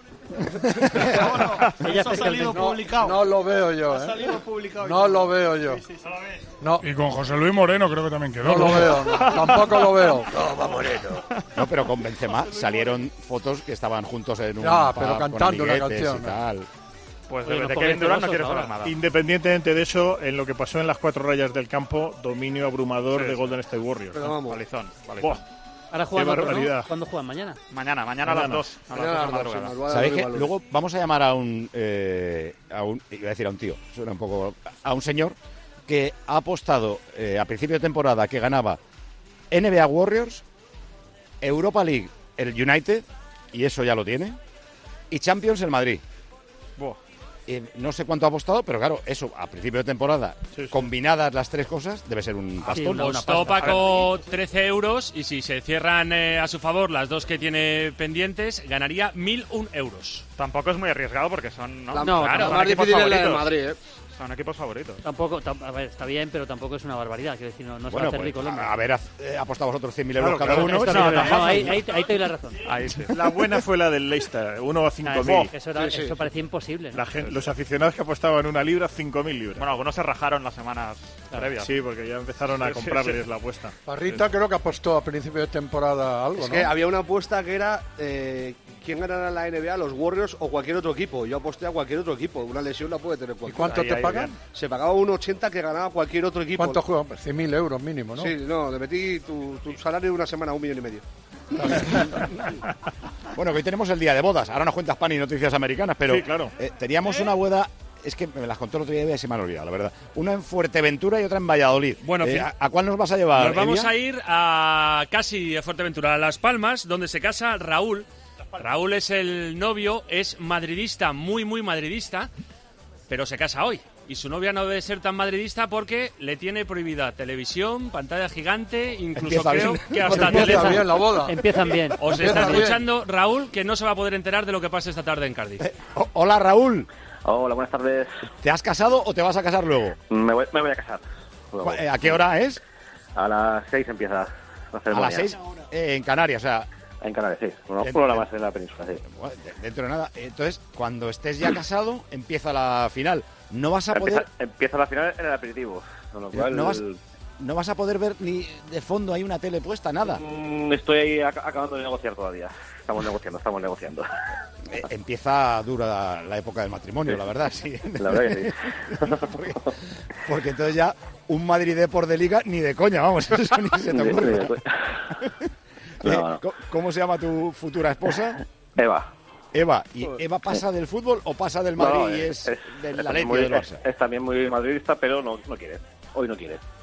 Eso ha salido publicado. No lo veo yo, Ha salido publicado. No lo veo yo. No. Y con José Luis Moreno creo que también quedó. No lo veo, tampoco lo veo. No, Moreno. No, pero con Benzema salieron fotos que estaban juntos en un Ya, pub pero con cantando una amiguetes canción, y tal. Pues Oye, de unos Kevin Durant no pobres quiero celosos saber nada. Independientemente de eso, en lo que pasó en las 4 rayas del campo, dominio abrumador Sí, de sí. Golden State Warriors. Pero vamos. Palizón. Buah. Ahora juegan Qué otro, ¿no? barbaridad. ¿Cuándo juegan? ¿Mañana? Mañana a las 2. A las 2 de la madrugada. ¿Sabéis qué? Luego vamos a llamar a un iba a decir a un tío, suena un poco, a un señor que ha apostado a principio de temporada que ganaba NBA Warriors, Europa League el United, y eso ya lo tiene, y Champions el Madrid. Buah. No sé cuánto ha apostado, pero claro, eso a principio de temporada, combinadas las tres cosas, debe ser un pastón. Costó Paco 13 euros y si se cierran a su favor las dos que tiene pendientes, ganaría 1.001 euros. Tampoco es muy arriesgado porque son... La son más equipos difícil es la del favoritos. Madrid, ¿eh? Son equipos favoritos. Tampoco, a ver, está bien, pero tampoco es una barbaridad. Quiero decir, no se va a Bueno, hacer pues, rico el hombre. a ver, apostado vosotros 100.000 euros cada claro, uno. está No, bien. no, ahí te doy la razón. Ahí sí. La buena fue la del Leicester, 1 a 5.000. Eso parecía imposible, ¿no? Los aficionados que apostaban una libra, 5.000 libras. Bueno, algunos se rajaron las semanas previas. Sí, porque ya empezaron a Sí, sí, comprarles sí. la apuesta. Parrita creo que apostó a principio de temporada algo, Es ¿no? que había una apuesta que era quién ganará la NBA, los Warriors o cualquier otro equipo. Yo aposté a cualquier otro equipo. Una lesión la puede tener cualquiera. ¿Y cuánto te pagan? Se pagaba 1,80 que ganaba cualquier otro equipo. ¿Cuánto juegan? Pues 100.000 euros mínimo, ¿no? Sí, no, le metí tu salario de una semana a 1,5 millones. Bueno, que hoy tenemos el día de bodas. Ahora nos cuentas pan y noticias americanas, pero Sí, claro. teníamos una boda. Es que me las contó el otro día y se me han olvidado, la verdad. Una en Fuerteventura y otra en Valladolid. Bueno, ¿a cuál nos vas a llevar? Nos vamos Elia? a ir a casi a Fuerteventura, a Las Palmas, donde se casa Raúl. Raúl es el novio, es madridista, muy madridista, pero se casa hoy. Y su novia no debe ser tan madridista porque le tiene prohibida televisión, pantalla gigante, incluso Empieza creo bien. que hasta Empieza bien la boda. Empiezan bien. Os Empieza está bien. escuchando Raúl, que no se va a poder enterar de lo que pasa esta tarde en Cardiff. Hola, Raúl. Hola, buenas tardes. ¿Te has casado o te vas a casar luego? Me voy a casar. Luego. ¿A qué hora es? A las 6 empieza la A ceremonia. las 6 en Canarias, o sea, En Canarias, sí. Una hora más en la península, sí. bueno, dentro de nada. Entonces, cuando estés ya casado, empieza la final. No vas a poder... Empieza la final en el aperitivo. Con lo cual, No vas a poder ver ni de fondo hay una tele puesta, nada. Estoy ahí acabando de negociar todavía. Estamos negociando. Empieza dura la época del matrimonio, la verdad, sí. La verdad que sí. porque entonces ya un Madrid Depor de Liga ni de coña, vamos, eso ni se te ocurre. No. ¿Cómo se llama tu futura esposa? Eva. Eva. ¿Y Eva pasa del fútbol o pasa del Madrid No, y es del también Atleti o muy- del Barça? es también muy madridista, pero no quiere. Hoy no quiere.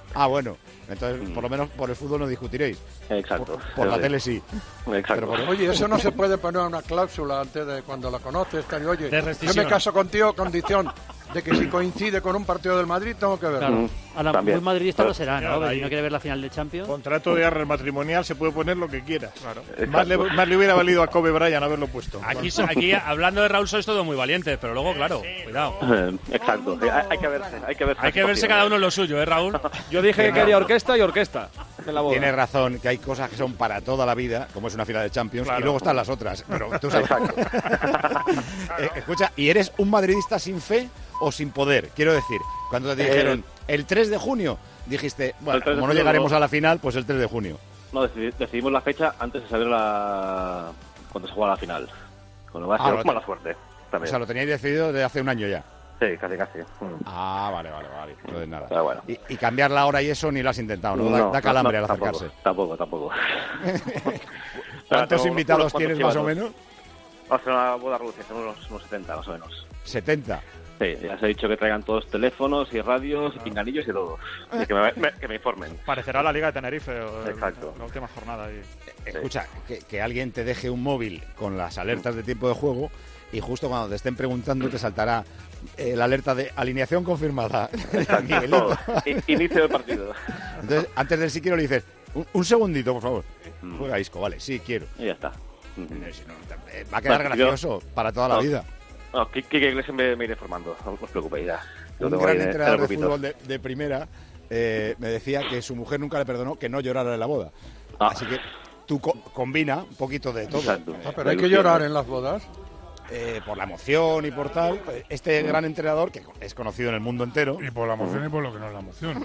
Ah, bueno. Entonces, por lo menos por el fútbol no discutiréis. Exacto. Por la tele sí. Exacto. Oye, eso no se puede poner una cláusula antes de cuando la conoces. Oye, yo me caso contigo, condición de que si coincide con un partido del Madrid, tengo que verlo. Claro. Ahora, También. muy madridista no será, ¿no? Ahí. Si no quiere ver la final de Champions. Contrato de arras matrimonial se puede poner lo que quieras. Claro. Más le hubiera valido a Kobe Bryant haberlo puesto. Aquí hablando de Raúl, sois todos muy valientes, pero luego, claro, cuidado. Exacto. Hay que verse. Hay que verse cada uno en lo suyo, Raúl? Yo dije que quería orquesta y orquesta. Tienes razón, que hay cosas que son para toda la vida, como es una final de Champions, y luego están las otras. Pero tú sabes. Escucha, ¿y eres un madridista sin fe o sin poder? Quiero decir, cuando te dijeron el 3 de junio, dijiste, bueno, como no llegaremos a la final, pues el 3 de junio. No, decidimos la fecha antes de saber cuando se juega la final. Con lo cual ha sido mala suerte. También. O sea, lo teníais decidido desde hace un año ya. Sí, casi. Ah, vale. Entonces nada. Pero bueno. Y cambiar la hora y eso ni lo has intentado, ¿no? Da calambre al acercarse. Tampoco. ¿Cuántos invitados tienes más o menos? Va a ser una boda reducida, son unos 70 más o menos. ¿70? Sí, ya se ha dicho que traigan todos teléfonos y radios y pinganillos y todo. Y que me informen. Parecerá la Liga de Tenerife. Exacto. La última jornada ahí. Escucha, que alguien te deje un móvil con las alertas de tiempo de juego y justo cuando te estén preguntando te saltará la alerta de alineación confirmada. Todo. Inicio del partido. Entonces, antes del sí quiero le dices, un segundito, por favor. Juega Isco, vale, sí quiero. Y ya está. Si no, va a quedar gracioso para toda la vida. No, Kike Iglesias me iré formando, no os preocupéis ya. Un gran entrenador de fútbol de primera me decía que su mujer nunca le perdonó que no llorara en la boda. Así que tú combina un poquito de todo. Pero hay que llorar en las bodas. Por la emoción y por tal. Este gran entrenador, que es conocido en el mundo entero. Y por la emoción y por lo que no es la emoción.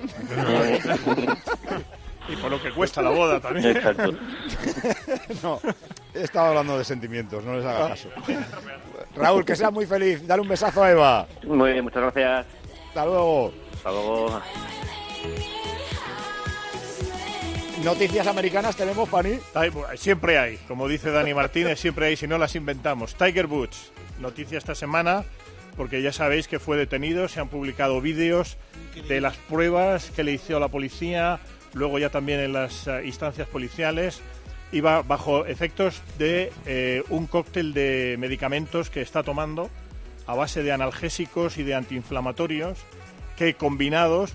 Y por lo que cuesta la boda también. Exacto. No, he estado hablando de sentimientos, no les haga caso. Raúl, que sea muy feliz. Dale un besazo a Eva. Muy bien, muchas gracias. Hasta luego. Hasta luego. Noticias americanas tenemos, Pani. Siempre hay, como dice Dani Martínez, siempre hay, si no las inventamos. Tiger Woods, noticia esta semana, porque ya sabéis que fue detenido, se han publicado vídeos de las pruebas que le hizo la policía, luego ya también en las instancias policiales. Iba bajo efectos de un cóctel de medicamentos que está tomando a base de analgésicos y de antiinflamatorios que combinados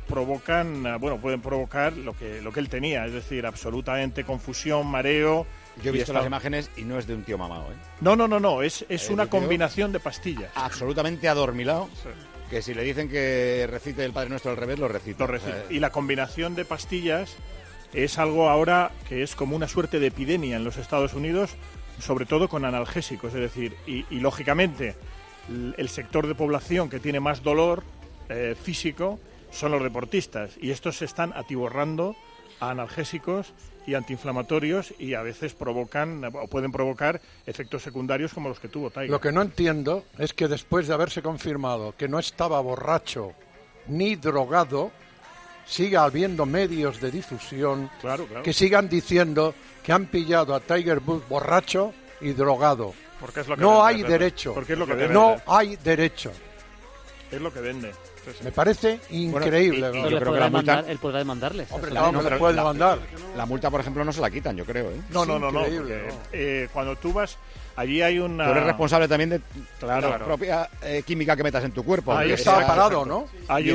pueden provocar lo que él tenía, es decir, absolutamente confusión, mareo. Yo he visto las imágenes y no es de un tío mamado, ¿eh? No, es una combinación de pastillas. Absolutamente adormilado. Sí. Que si le dicen que recite el Padre Nuestro al revés, lo recita. Y la combinación de pastillas es algo ahora que es como una suerte de epidemia en los Estados Unidos, sobre todo con analgésicos, es decir, y lógicamente el sector de población que tiene más dolor físico son los deportistas, y estos se están atiborrando a analgésicos y antiinflamatorios y a veces pueden provocar efectos secundarios como los que tuvo Tiger. Lo que no entiendo es que después de haberse confirmado que no estaba borracho ni drogado, siga habiendo medios de difusión que sigan diciendo que han pillado a Tiger Woods borracho y drogado. Porque es lo que no vende, hay derecho. Porque es lo que no hay derecho. Es lo que vende. Me parece increíble. Bueno, yo creo que la multa... Él podrá demandarles. Hombre, no le puede demandar. La multa, por ejemplo, no se la quitan, yo creo. No. Porque, cuando tú vas, allí hay una... Tú eres responsable también de la propia química que metas en tu cuerpo. Ahí está parado, ¿no? Hay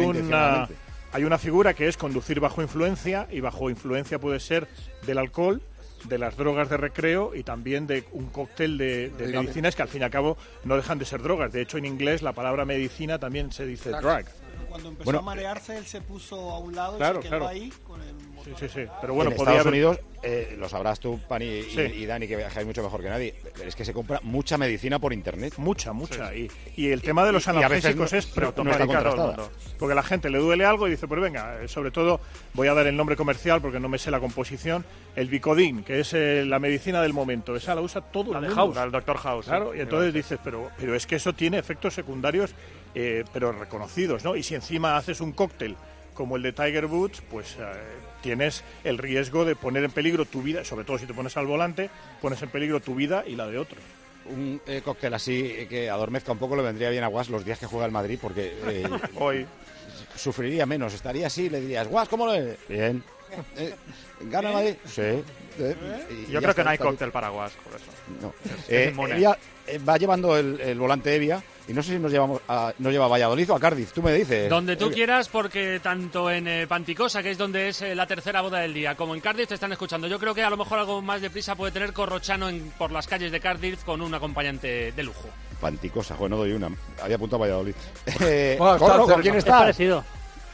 una figura que es conducir bajo influencia, y bajo influencia puede ser del alcohol, de las drogas de recreo y también de un cóctel de medicinas que al fin y al cabo no dejan de ser drogas. De hecho, en inglés la palabra medicina también se dice drug. Cuando empezó a marearse, él se puso a un lado y se quedó ahí con el motor. Sí. Pero bueno, en Estados Unidos, lo sabrás tú, Pani y Dani, que viajáis mucho mejor que nadie, pero es que se compra mucha medicina por internet. Mucha. Sí. Y el tema de los analgésicos es preautomático. Porque la gente le duele algo y dice, pues venga, sobre todo, voy a dar el nombre comercial porque no me sé la composición, el Vicodin, que es la medicina del momento. Esa la usa todo el mundo. El Dr. House. Claro, y entonces dices, pero es que eso tiene efectos secundarios, pero reconocidos, ¿no? Y si encima haces un cóctel como el de Tiger Woods, pues tienes el riesgo de poner en peligro tu vida, sobre todo si te pones al volante, pones en peligro tu vida y la de otros. Un cóctel así que adormezca un poco le vendría bien a Guas los días que juega el Madrid, porque hoy sufriría menos, estaría así, le dirías, Guas, ¿cómo lo es? Bien. ¿Gana Madrid? Sí. Yo creo que no hay cóctel para Guas, por eso. No. Evia va llevando el volante Evia y no sé si nos lleva a Valladolid o a Cardiff, tú me dices. Donde tú quieras, porque tanto en Panticosa, que es donde es la tercera boda del día, como en Cardiff te están escuchando. Yo creo que a lo mejor algo más de prisa puede tener Corrochano por las calles de Cardiff con un acompañante de lujo. Panticosa, bueno, doy una. Había apuntado a Valladolid. Corro, ¿con quién estás? Parecido.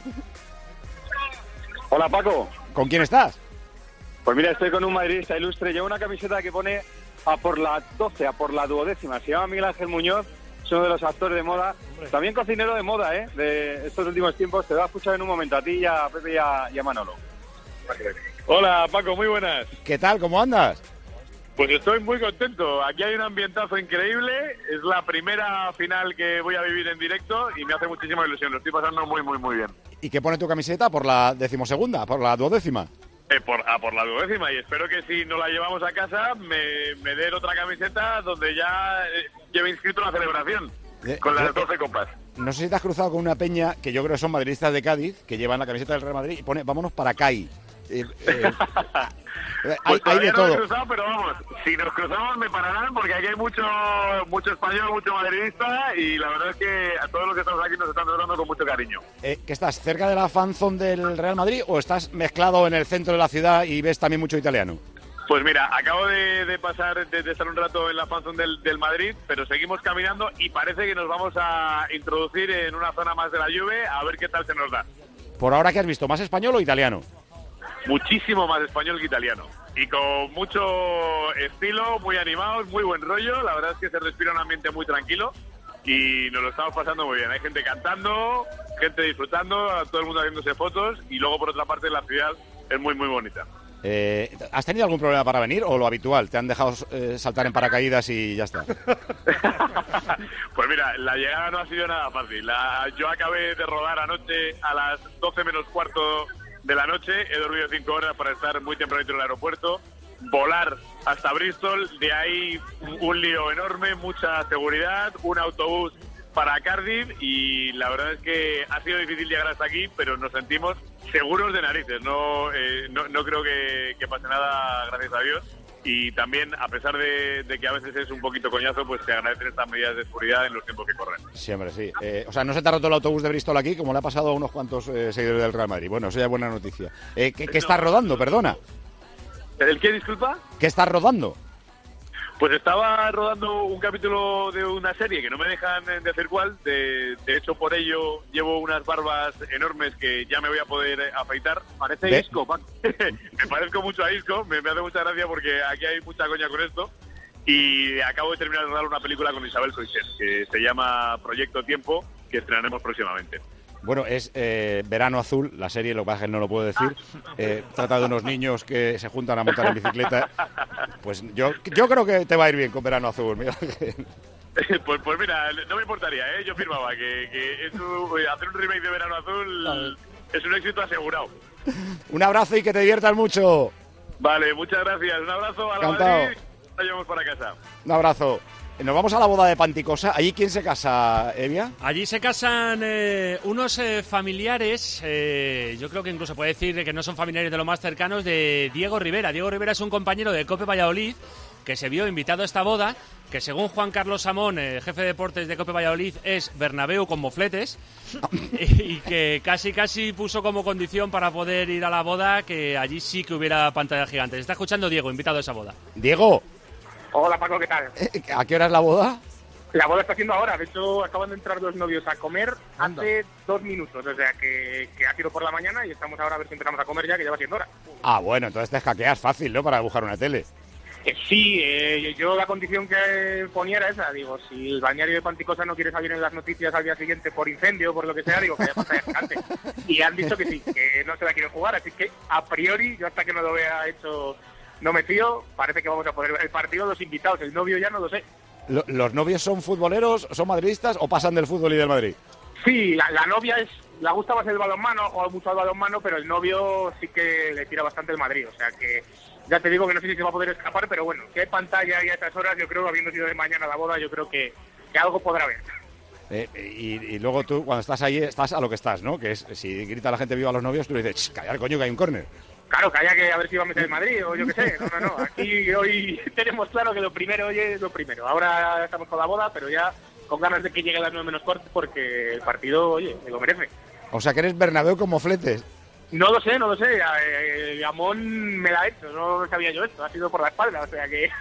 Hola, Paco. ¿Con quién estás? Pues mira, estoy con un madridista ilustre. Llevo una camiseta que pone a por la 12, a por la 12ª. Se llama Miguel Ángel Muñoz, es uno de los actores de moda. También cocinero de moda, de estos últimos tiempos. Te va a escuchar en un momento a ti, y a Pepe y a Manolo. Hola, Paco, muy buenas. ¿Qué tal? ¿Cómo andas? Pues estoy muy contento. Aquí hay un ambientazo increíble. Es la primera final que voy a vivir en directo y me hace muchísima ilusión. Lo estoy pasando muy, muy, muy bien. ¿Y qué pone tu camiseta? ¿Por la 12ª? ¿Por la 12ª? Por la 12ª, y espero que si no la llevamos a casa me den otra camiseta donde ya lleve inscrito la celebración con las 12 copas. No sé si te has cruzado con una peña que yo creo que son madridistas de Cádiz, que llevan la camiseta del Real Madrid y pone vámonos para CAI. Pues hay de no todo. me he cruzado, pero vamos, si nos cruzamos me pararán porque aquí hay mucho español, mucho madridista y la verdad es que a todos los que estamos aquí nos están tratando con mucho cariño. ¿Que estás cerca de la fanzone del Real Madrid o estás mezclado en el centro de la ciudad y ves también mucho italiano? Pues mira, acabo de pasar, de estar un rato en la fanzone del Madrid, pero seguimos caminando y parece que nos vamos a introducir en una zona más de la Juve a ver qué tal se nos da. ¿Por ahora qué has visto? ¿Más español o italiano? Muchísimo más español que italiano. Y con mucho estilo, muy animados, muy buen rollo. La verdad es que se respira un ambiente muy tranquilo y nos lo estamos pasando muy bien. Hay gente cantando, gente disfrutando, todo el mundo haciéndose fotos y luego por otra parte la ciudad es muy, muy bonita. ¿Has tenido algún problema para venir o lo habitual? ¿Te han dejado saltar en paracaídas y ya está? Pues mira, la llegada no ha sido nada fácil. Yo acabé de rodar anoche a las 12 menos cuarto de la noche. He dormido 5 horas para estar muy tempranito en el aeropuerto. Volar hasta Bristol, de ahí un lío enorme, mucha seguridad, un autobús para Cardiff y la verdad es que ha sido difícil llegar hasta aquí, pero nos sentimos seguros de narices. No creo que pase nada, gracias a Dios. Y también, a pesar de que a veces es un poquito coñazo, pues se agradecen estas medidas de seguridad en los tiempos que corren. Siempre, sí. O sea, no se te ha roto el autobús de Bristol aquí, como le ha pasado a unos cuantos seguidores del Real Madrid. Bueno, eso ya es buena noticia. ¿Qué estás rodando? Perdona. ¿El qué, disculpa? ¿Qué estás rodando? Pues estaba rodando un capítulo de una serie que no me dejan decir cuál. De hecho, por ello llevo unas barbas enormes que ya me voy a poder afeitar. Parece Isco, me parezco mucho a Isco. Me hace mucha gracia porque aquí hay mucha coña con esto. Y acabo de terminar de rodar una película con Isabel Coixet que se llama Proyecto Tiempo, que estrenaremos próximamente. Bueno, es Verano Azul, la serie, lo que pasa es que no lo puedo decir. Trata de unos niños que se juntan a montar en bicicleta. Pues yo creo que te va a ir bien con Verano Azul. Mira que... pues mira, no me importaría, yo firmaba que hacer un remake de Verano Azul es un éxito asegurado. Un abrazo y que te diviertas mucho. Vale, muchas gracias. Un abrazo a la Encantado. Madrid. Nos llevamos para casa. Un abrazo. Nos vamos a la boda de Panticosa. ¿Allí quién se casa, Evia? Allí se casan unos familiares, yo creo que incluso puede decir que no son familiares de los más cercanos, de Diego Rivera. Diego Rivera es un compañero de COPE Valladolid que se vio invitado a esta boda, que según Juan Carlos Samón, jefe de deportes de COPE Valladolid, es Bernabéu con mofletes y que casi puso como condición para poder ir a la boda que allí sí que hubiera pantalla gigante. Se está escuchando Diego, invitado a esa boda. Diego. Hola, Paco, ¿qué tal? ¿A qué hora es la boda? La boda está haciendo ahora. De hecho, acaban de entrar dos novios a comer hace 2 minutos. O sea, que ha sido por la mañana y estamos ahora a ver si empezamos a comer ya, que ya va siendo hora. Ah, bueno, entonces te hackeas fácil, ¿no? Para dibujar una tele. Sí, yo la condición que ponía era esa. Digo, si el balneario de Panticosa no quiere salir en las noticias al día siguiente por incendio o por lo que sea, digo que haya pantalla gigante. Y han dicho que sí, que no se la quieren jugar. Así que, a priori, yo hasta que no lo vea hecho... No me fío, parece que vamos a poder ver el partido los invitados, el novio ya no lo sé. ¿Los novios son futboleros, son madridistas o pasan del fútbol y del Madrid? Sí, la novia le gusta más el balonmano, juega mucho al balonmano, pero el novio sí que le tira bastante el Madrid, o sea que ya te digo que no sé si se va a poder escapar, pero bueno, si hay pantalla y a estas horas, yo creo, habiendo sido de mañana la boda, yo creo que algo podrá haber. Y luego tú, cuando estás ahí, estás a lo que estás, ¿no? Que es, si grita la gente viva a los novios, tú le dices, callar, coño, que hay un córner. Claro, calla que a ver si va a meter el Madrid o yo qué sé. No. Aquí hoy tenemos claro que lo primero hoy es lo primero. Ahora estamos con la boda, pero ya con ganas de que llegue a las 9 menos cuarto porque el partido, oye, me lo merece. O sea, que eres Bernabéu como Fletes. No lo sé. Gamón me la ha hecho, no sabía yo esto. Ha sido por la espalda, o sea que...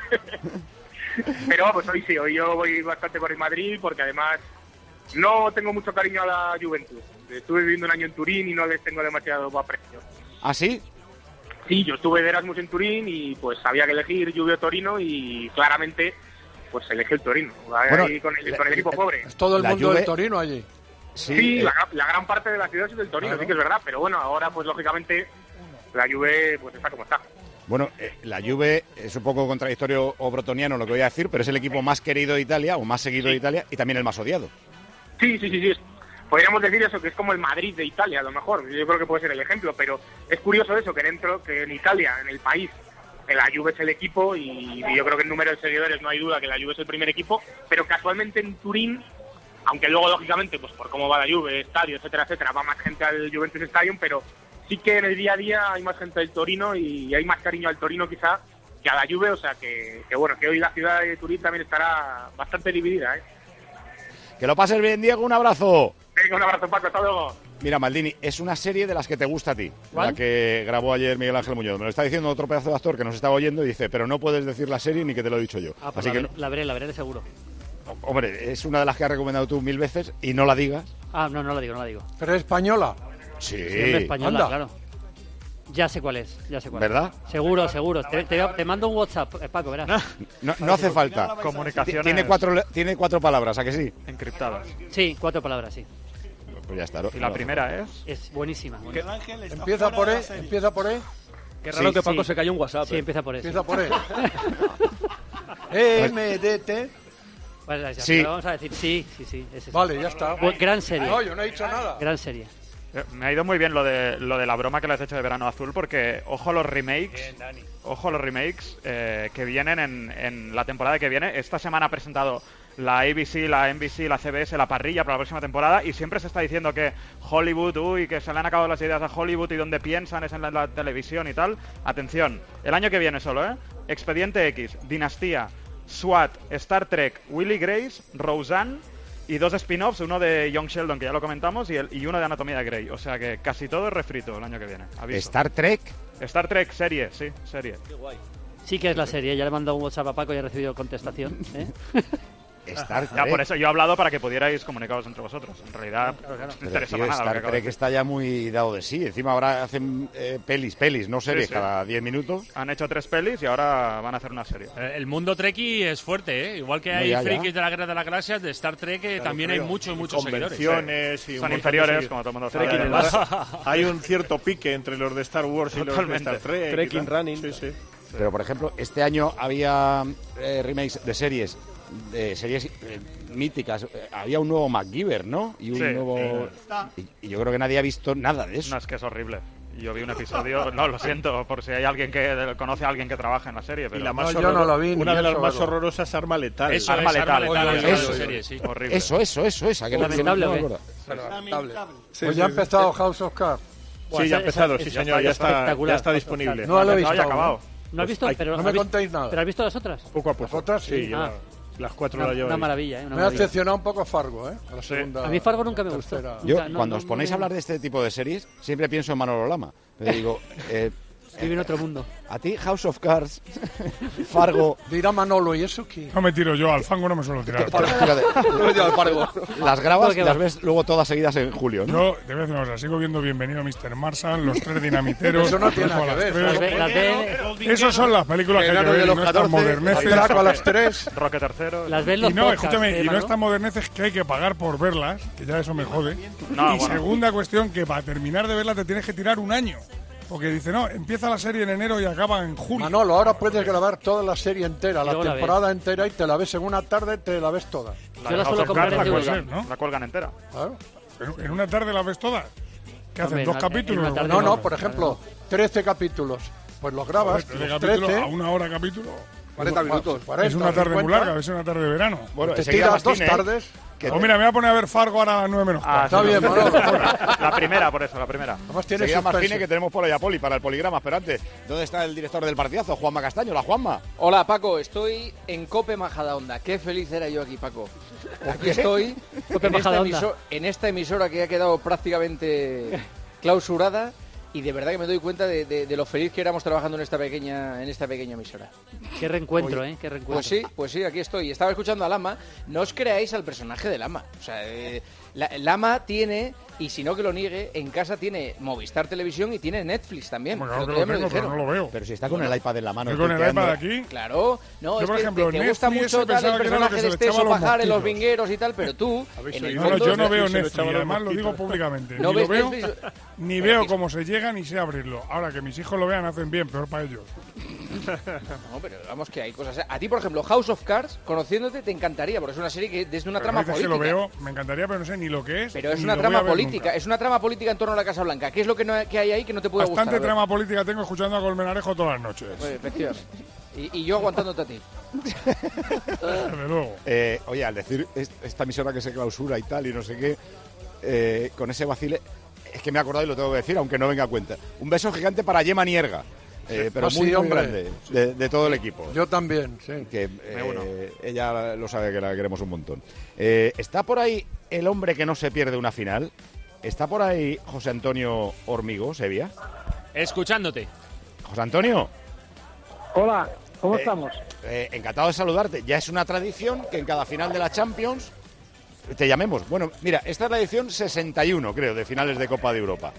Pero vamos, hoy sí, hoy yo voy bastante por el Madrid porque además no tengo mucho cariño a la Juventus. Estuve viviendo un año en Turín y no les tengo demasiado aprecio. ¿Ah, sí? Sí, yo estuve de Erasmus en Turín y pues había que elegir Juve o Torino y claramente pues elegí el Torino. Bueno, ahí con el equipo pobre. Es todo el mundo Juve... del Torino allí. Sí, la gran parte de la ciudad es del Torino, claro. Sí que es verdad, pero bueno, ahora pues lógicamente la Juve pues está como está. Bueno, la Juve es un poco contradictorio o brotoniano lo que voy a decir, pero es el equipo más querido de Italia o más seguido de Italia y también el más odiado. Sí. Podríamos decir eso, que es como el Madrid de Italia, a lo mejor. Yo creo que puede ser el ejemplo, pero es curioso eso, que en Italia, en el país, la Juve es el equipo y yo creo que en número de seguidores no hay duda que la Juve es el primer equipo, pero casualmente en Turín, aunque luego, lógicamente, pues por cómo va la Juve, estadio, etcétera, va más gente al Juventus Stadium, pero sí que en el día a día hay más gente del Torino y hay más cariño al Torino quizá que a la Juve, o sea que bueno, que hoy la ciudad de Turín también estará bastante dividida, ¿eh? Que lo pases bien, Diego, un abrazo. Venga, un abrazo, Paco, hasta luego. Mira, Maldini, es una serie de las que te gusta a ti, ¿cuál? La que grabó ayer Miguel Ángel Muñoz. Me lo está diciendo otro pedazo de actor que nos estaba oyendo y dice, pero no puedes decir la serie ni que te lo he dicho yo. Pues así la veré de seguro. Hombre, es una de las que has recomendado tú 1000 veces y no la digas. No la digo. ¿Pero es española? Sí. Siempre española, anda. Claro. Ya sé cuál es. ¿Verdad? Seguro. Te mando un WhatsApp, Paco, verás. No hace falta. Comunicaciones. Tiene 4 palabras, ¿a que sí? Encriptadas. Sí, 4 palabras, sí. Pues ya está. ¿Y la primera es? Es buenísima. ¿Empieza por E? Qué raro que Paco se cayó un WhatsApp. Sí, empieza por E. Empieza por E. MDT. Vale, sí. Vamos a decir sí. Vale, ya está. Gran serie. No, yo no he dicho nada. Gran serie. Me ha ido muy bien lo de la broma que le has hecho de Verano Azul porque ojo los remakes que vienen en la temporada que viene. Esta semana ha presentado la ABC, la NBC, la CBS, la parrilla para la próxima temporada y siempre se está diciendo que Hollywood, que se le han acabado las ideas a Hollywood y donde piensan es en la televisión y tal. Atención, el año que viene solo, Expediente X, Dinastía, SWAT, Star Trek, Will y Grace, Roseanne y 2 spin-offs, uno de Young Sheldon, que ya lo comentamos, y uno de Anatomía de Grey. O sea que casi todo es refrito el año que viene. Aviso. ¿Star Trek? Star Trek, serie, sí, serie. Qué guay. Sí que es la serie, ya le he mandado un WhatsApp a Paco y he recibido contestación. Star Trek. Ya, por eso yo he hablado para que pudierais comunicaros entre vosotros. En realidad, no te interesa nada. Star Trek está ya muy dado de sí. Encima ahora hacen pelis, no series, cada 10 minutos. Han hecho 3 pelis y ahora van a hacer una serie. El mundo Trekkie es fuerte, ¿eh? Igual que hay frikis de la Guerra de las Galaxias, de Star Trek también hay muchos seguidores. Convenciones y son inferiores, como todo el mundo sabe. Además, hay un cierto pique entre los de Star Wars y los de Star Trek. Trekking Running. Sí. Pero, por ejemplo, este año había remakes de series míticas. Había un nuevo MacGyver, ¿no? Y un nuevo... Y yo creo que nadie ha visto nada de eso. No, es que es horrible. Yo vi un episodio, no, lo siento, por si hay alguien que conoce a alguien que trabaja en la serie, pero... Y la más yo no la vi. Una de las más horrorosas, Arma Letal. Arma Letal. Horrible. Eso. Lamentable. Pues ya ha empezado House of Cards. Sí, ya ha empezado, sí señor, ya está disponible. No lo he visto. Ya acabado. No has visto, pero no me contéis nada. ¿Pero has visto las otras? Poco a poco. ¿Las otras? Sí. Las 4 la llevo. Una maravilla, Me ha decepcionado un poco Fargo, la segunda. A mí Fargo nunca me gustó. Yo, cuando os ponéis a hablar de este tipo de series, siempre pienso en Manolo Lama. Pero digo... vive en otro mundo. A ti, House of Cards, Fargo... Dirá Manolo, ¿y eso qué? No me tiro yo, al fango no me suelo tirar. Las grabas y las ves luego todas seguidas en julio, ¿no? Yo, de vez en cuando, sigo viendo Bienvenido Mr. Marshall, Los 3 Dinamiteros... Eso no tiene nada que ver. Esas son las películas que hay que ver y no están moderneces. A las 3. Roque tercero. Las ves los y no, escúchame, y no están moderneces que hay que pagar por verlas, que ya eso me jode. Segunda cuestión, que para terminar de verlas te tienes que tirar un año. Porque dice, no, empieza la serie en enero y acaba en julio. Manolo, ahora puedes grabar toda la serie entera, la temporada entera, y te la ves en una tarde, te la ves toda. Yo la suelo comprar en DVD, ¿no? La cuelgan entera. Claro. ¿En una tarde la ves todas? ¿Qué hacen? ¿2 capítulos? No, por ejemplo, 13 capítulos. Pues los grabas, 13 capítulos a 1 hora capítulo. 40 minutos. Es una tarde muy larga, es una tarde de verano. Bueno, te tiras 2 tardes. Mira, me voy a poner a ver Fargo ahora a las 9 menos. Está bien, Manolo. La primera, por eso, la primera. Además tiene Martínez, que tenemos por ahí a Poli para el poligrama. Pero antes, ¿dónde está el director del partidazo? Juanma Castaño. Hola, Juanma. Hola, Paco. Estoy en Cope Majadahonda. Qué feliz era yo aquí, Paco. Aquí estoy en esta emisora que ha quedado prácticamente clausurada. Y de verdad que me doy cuenta de lo feliz que éramos trabajando en esta pequeña emisora. Qué reencuentro, ¿eh? Qué reencuentro. Pues sí, aquí estoy. Estaba escuchando a Lama. No os creáis al personaje de Lama. O sea, Lama tiene, y si no que lo niegue, en casa tiene Movistar Televisión y tiene Netflix también. Bueno, claro que lo tengo, pero no lo veo. Pero si está con el iPad en la mano. ¿Con el iPad aquí? Claro. No, yo, es por que ejemplo, te gusta mucho tal el personaje de Esteso Pajar en Los Vingueros y tal, pero tú... yo no veo Netflix, además lo digo públicamente. No ni lo veo, ni veo cómo se llega, ni sé abrirlo. Ahora que mis hijos lo vean, hacen bien, peor para ellos. No, pero vamos que hay cosas... A ti, por ejemplo, House of Cards, conociéndote, te encantaría, porque es una serie que desde una trama política... lo veo, me encantaría, pero no sé ni lo que es. Pero es una trama política, es una trama política en torno a la Casa Blanca. ¿Qué es lo que hay ahí que no te puede gustar? Bastante trama política tengo escuchando a Colmenarejo todas las noches. Pues, efectivamente. Y yo aguantándote a ti. Desde luego. Oye, al decir esta emisora que se clausura y tal, y no sé qué, con ese vacile, es que me he acordado y lo tengo que decir, aunque no venga a cuenta. Un beso gigante para Gemma Nierga. Pero muy grande de todo el equipo. Yo también, sí. Que ella lo sabe que la queremos un montón. ¿Está por ahí el hombre que no se pierde una final? ¿Está por ahí José Antonio Hormigo, Sevilla? Escuchándote. José Antonio. Hola, ¿cómo estamos? Encantado de saludarte. Ya es una tradición que en cada final de la Champions te llamemos. Bueno, mira, esta es la edición 61, creo, de finales de Copa de Europa.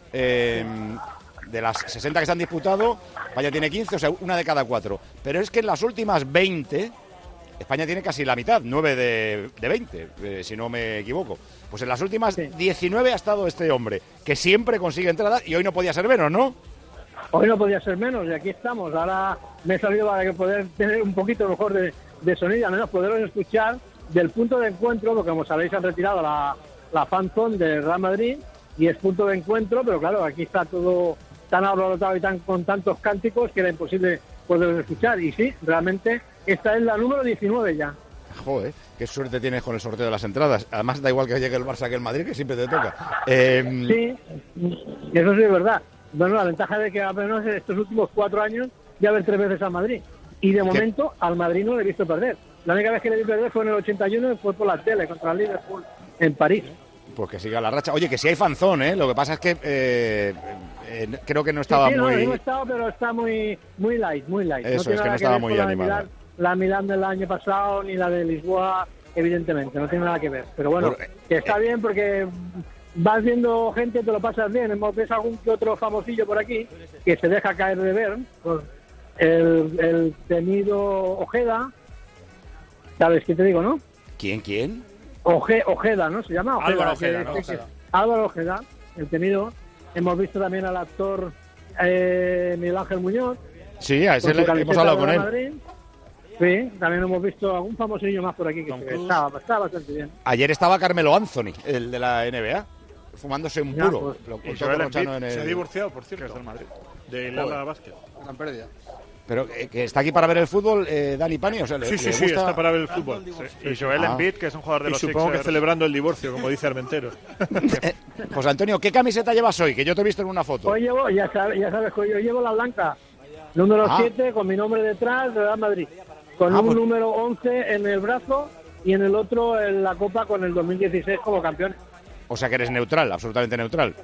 De las 60 que se han disputado, España tiene 15, o sea, una de cada 4. Pero es que en las últimas 20, España tiene casi la mitad, 9 de 20, si no me equivoco. Pues en las últimas 19 ha estado este hombre, que siempre consigue entradas, y hoy no podía ser menos, ¿no? Hoy no podía ser menos, y aquí estamos. Ahora me he salido para poder tener un poquito mejor de sonido, al menos poderos escuchar del punto de encuentro, porque como sabéis han retirado la fan zone del Real Madrid, y es punto de encuentro, pero claro, aquí está todo tan alborotado y con tantos cánticos que era imposible poder escuchar. Y sí, realmente esta es la número 19 ya. Joder, qué suerte tienes con el sorteo de las entradas. Además da igual que llegue el Barça que el Madrid, que siempre te toca. Sí, eso sí es verdad. Bueno, la ventaja de que apenas en estos últimos 4 años ya ver 3 veces al Madrid. Y de momento al Madrid no le he visto perder. La única vez que le vi perder fue en el 81 y fue por la tele contra el Liverpool en París. Pues que siga la racha. Oye, que sí hay fanzón, ¿eh? Lo que pasa es que creo que no estaba muy... Sí, no estaba, pero está muy light, muy light. Eso, es que no estaba muy animada. La Milán del año pasado ni la de Lisboa, evidentemente, no tiene nada que ver. Pero bueno, que está bien porque vas viendo gente, te lo pasas bien. Ves algún que otro famosillo por aquí que se deja caer de ver. Pues el temido Ojeda, ¿sabes qué te digo, no? ¿Quién? Ojeda, ¿no? Se llama Ojeda. Álvaro Ojeda, ¿no? Álvaro Ojeda, el temido. Hemos visto también al actor Miguel Ángel Muñoz. Sí, a ese hemos hablado con él. Madrid. Sí, también hemos visto algún famosillo más por aquí que está bastante bien. Ayer estaba Carmelo Anthony, el de la NBA, fumándose un puro. Y Joel Embiid se ha divorciado, por cierto, que es del Madrid, de Lala Vázquez. Gran pérdida. Pero que está aquí para ver el fútbol, Dani Pani, o sea, sí, está para ver el fútbol. Sí. Y Joel Embiid, que es un jugador de los Sixers. Supongo que celebrando el divorcio, como dice Armenteros. José Antonio, ¿qué camiseta llevas hoy? Que yo te he visto en una foto. Hoy llevo, ya sabes que yo llevo la blanca, número 7, con mi nombre detrás, de Real Madrid. Con un número 11 en el brazo y en el otro en la Copa con el 2016 como campeón. O sea que eres neutral, absolutamente neutral.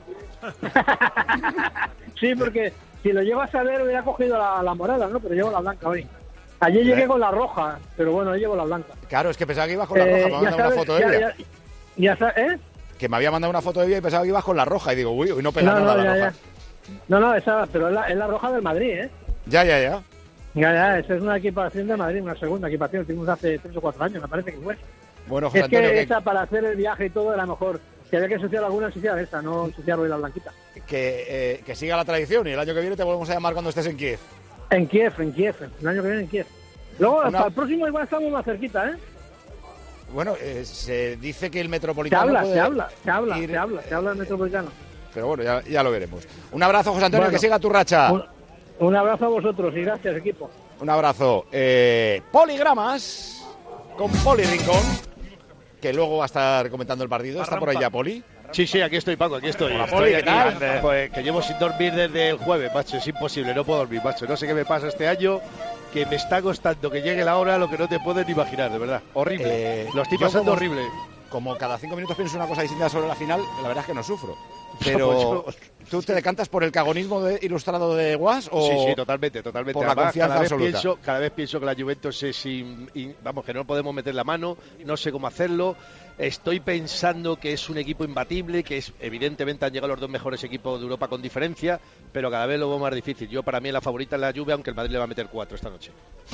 Sí, porque si lo llevas a ver hubiera cogido la morada, ¿no? Pero llevo la blanca hoy. Ayer llegué con la roja, pero bueno, hoy llevo la blanca. Claro, es que pensaba que ibas con la roja, me había mandado una foto de ella. Ya sabes, ¿eh? Que me había mandado una foto de ella y pensaba que ibas con la roja y digo, uy, hoy no pega nada la roja. No, esa, pero es la roja del Madrid, ¿eh? Ya. Ya, esa es una equipación de Madrid, una segunda equipación, tuvimos hace 3 o 4 años, me parece que fue. Bueno, José es Antonio, que esa para hacer el viaje y todo era mejor. Si había que ensuciar alguna, ensuciar esta, no ensuciar hoy la blanquita. Que siga la tradición y el año que viene te volvemos a llamar cuando estés en Kiev. En Kiev, el año que viene en Kiev. Luego, hasta el próximo igual estamos más cerquita, ¿eh? Bueno, se dice que el Metropolitano se habla del Metropolitano. Pero bueno, ya lo veremos. Un abrazo, José Antonio, que siga tu racha. Un abrazo a vosotros y gracias, equipo. Un abrazo. Poligramas con Poli Rincón, que luego va a estar comentando el partido. ¿Está por ahí ya, Poli? Sí, aquí estoy, Paco, aquí estoy. Hola, Poli, ¿qué tal? Pues que llevo sin dormir desde el jueves, macho, es imposible, no puedo dormir, macho. No sé qué me pasa este año, que me está costando que llegue la hora, lo que no te puedes ni imaginar, de verdad. Horrible. Lo estoy pasando horrible. Como cada 5 minutos pienso una cosa distinta sobre la final, la verdad es que no sufro. Pero, ¿tú te decantas por el cagonismo ilustrado de Guas o...? Sí, totalmente. Por Además, la confianza absoluta. Cada vez pienso que la Juventus es... vamos, que no podemos meter la mano, no sé cómo hacerlo. Estoy pensando que es un equipo imbatible, que es evidentemente han llegado los 2 mejores equipos de Europa con diferencia, pero cada vez lo veo más difícil. Yo, para mí, la favorita es la Juve, aunque el Madrid le va a meter 4 esta noche.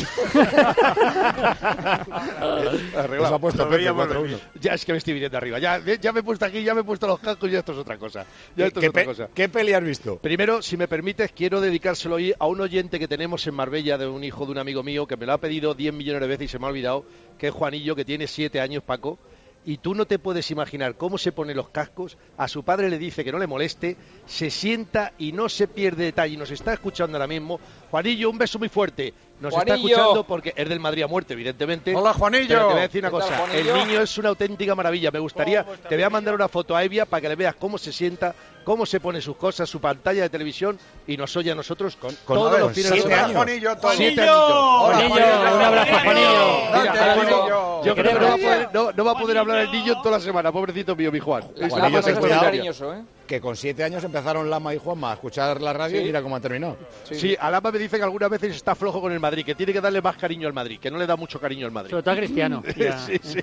Nos ha puesto Pepe 4-1. Ya es que me estoy viniendo arriba. Ya me he puesto aquí, ya me he puesto los cascos y esto es otra cosa. ¿Qué peli has visto? Primero, si me permites, quiero dedicárselo hoy a un oyente que tenemos en Marbella, de un hijo de un amigo mío, que me lo ha pedido 10 millones de veces y se me ha olvidado, que es Juanillo, que tiene 7 años, Paco. Y tú no te puedes imaginar cómo se pone los cascos, a su padre le dice que no le moleste, se sienta y no se pierde detalle. Nos está escuchando ahora mismo. Juanillo, un beso muy fuerte. Nos está escuchando porque es del Madrid a muerte, evidentemente. Hola, Juanillo. Pero te voy a decir una cosa, el niño es una auténtica maravilla. Me gustaría, te voy a mandar una foto a Evia para que le veas cómo se sienta, cómo se pone sus cosas, su pantalla de televisión y nos oye a nosotros con todos los fines de semana. Juanillo, un abrazo, Juanillo. Juanillo. Yo creo que no va a poder hablar el niño en toda la semana, pobrecito mío, mi Juan. Juanillo, ten cuidado, que con 7 años empezaron Lama y Juanma a escuchar la radio y mira cómo han terminado. Sí, a Lama me dice que algunas veces está flojo con el Madrid, que tiene que darle más cariño al Madrid, que no le da mucho cariño al Madrid. Sobre todo a Cristiano. Sí.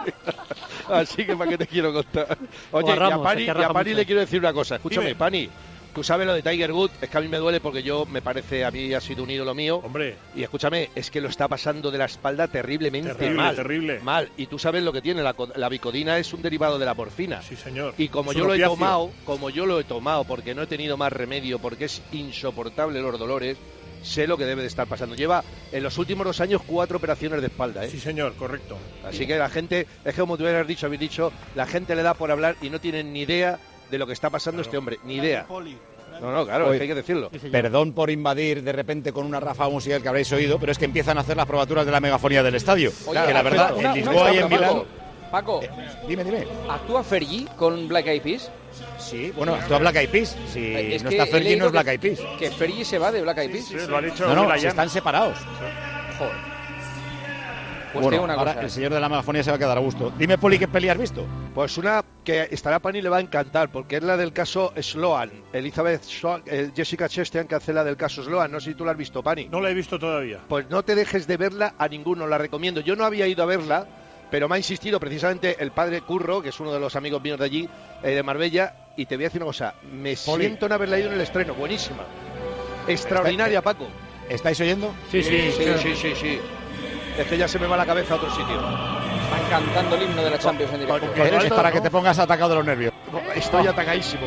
Así que para qué te quiero contar. Oye, y a Pani le quiero decir una cosa. Escúchame, Pani. Tú sabes lo de Tiger Woods, es que a mí me duele porque a mí ha sido un ídolo mío. Hombre. Y escúchame, es que lo está pasando de la espalda terriblemente terrible. mal. Y tú sabes lo que tiene, la bicodina es un derivado de la morfina. Sí, señor. Y como yo lo he tomado, porque no he tenido más remedio, porque es insoportable los dolores, sé lo que debe de estar pasando. Lleva en los últimos 2 años 4 operaciones de espalda, ¿eh? Sí, señor, correcto. Así que la gente, es que como tú habéis dicho, la gente le da por hablar y no tienen ni idea de lo que está pasando este hombre, ni idea. No, claro, es que hay que decirlo. Perdón por invadir de repente con una ráfaga musical que habréis oído, pero es que empiezan a hacer las probaturas de la megafonía del estadio. Oye, que la verdad, en Lisboa y en Milán... Paco, dime. ¿Actúa Fergie con Black Eyed Peas? Sí, bueno, actúa Black Eyed Peas. Si es no que está Fergie, no es Black Eyed Peas. Que Fergie se va de Black Eyed Peas. Sí, lo ha dicho. No, están separados. Joder. Pues bueno, una ahora cosa. El señor de la megafonía se va a quedar a gusto. Dime, Poli, ¿qué peli has visto? Pues una que estará Pani le va a encantar, porque es la del caso Sloan. Elizabeth Sloan, Jessica Chastain, que hace la del caso Sloan. No sé si tú la has visto, Pani. No la he visto todavía. Pues no te dejes de verla a ninguno, la recomiendo. Yo no había ido a verla, pero me ha insistido precisamente el padre Curro, que es uno de los amigos míos de allí, de Marbella, y te voy a decir una cosa. Me siento en haberla ido en el estreno. Buenísima. Extraordinaria, Paco. ¿Estáis oyendo? Sí. Es que ya se me va la cabeza a otro sitio. Están cantando el himno de la Champions en directo. Es para que te pongas atacado de los nervios. Estoy atacadísimo.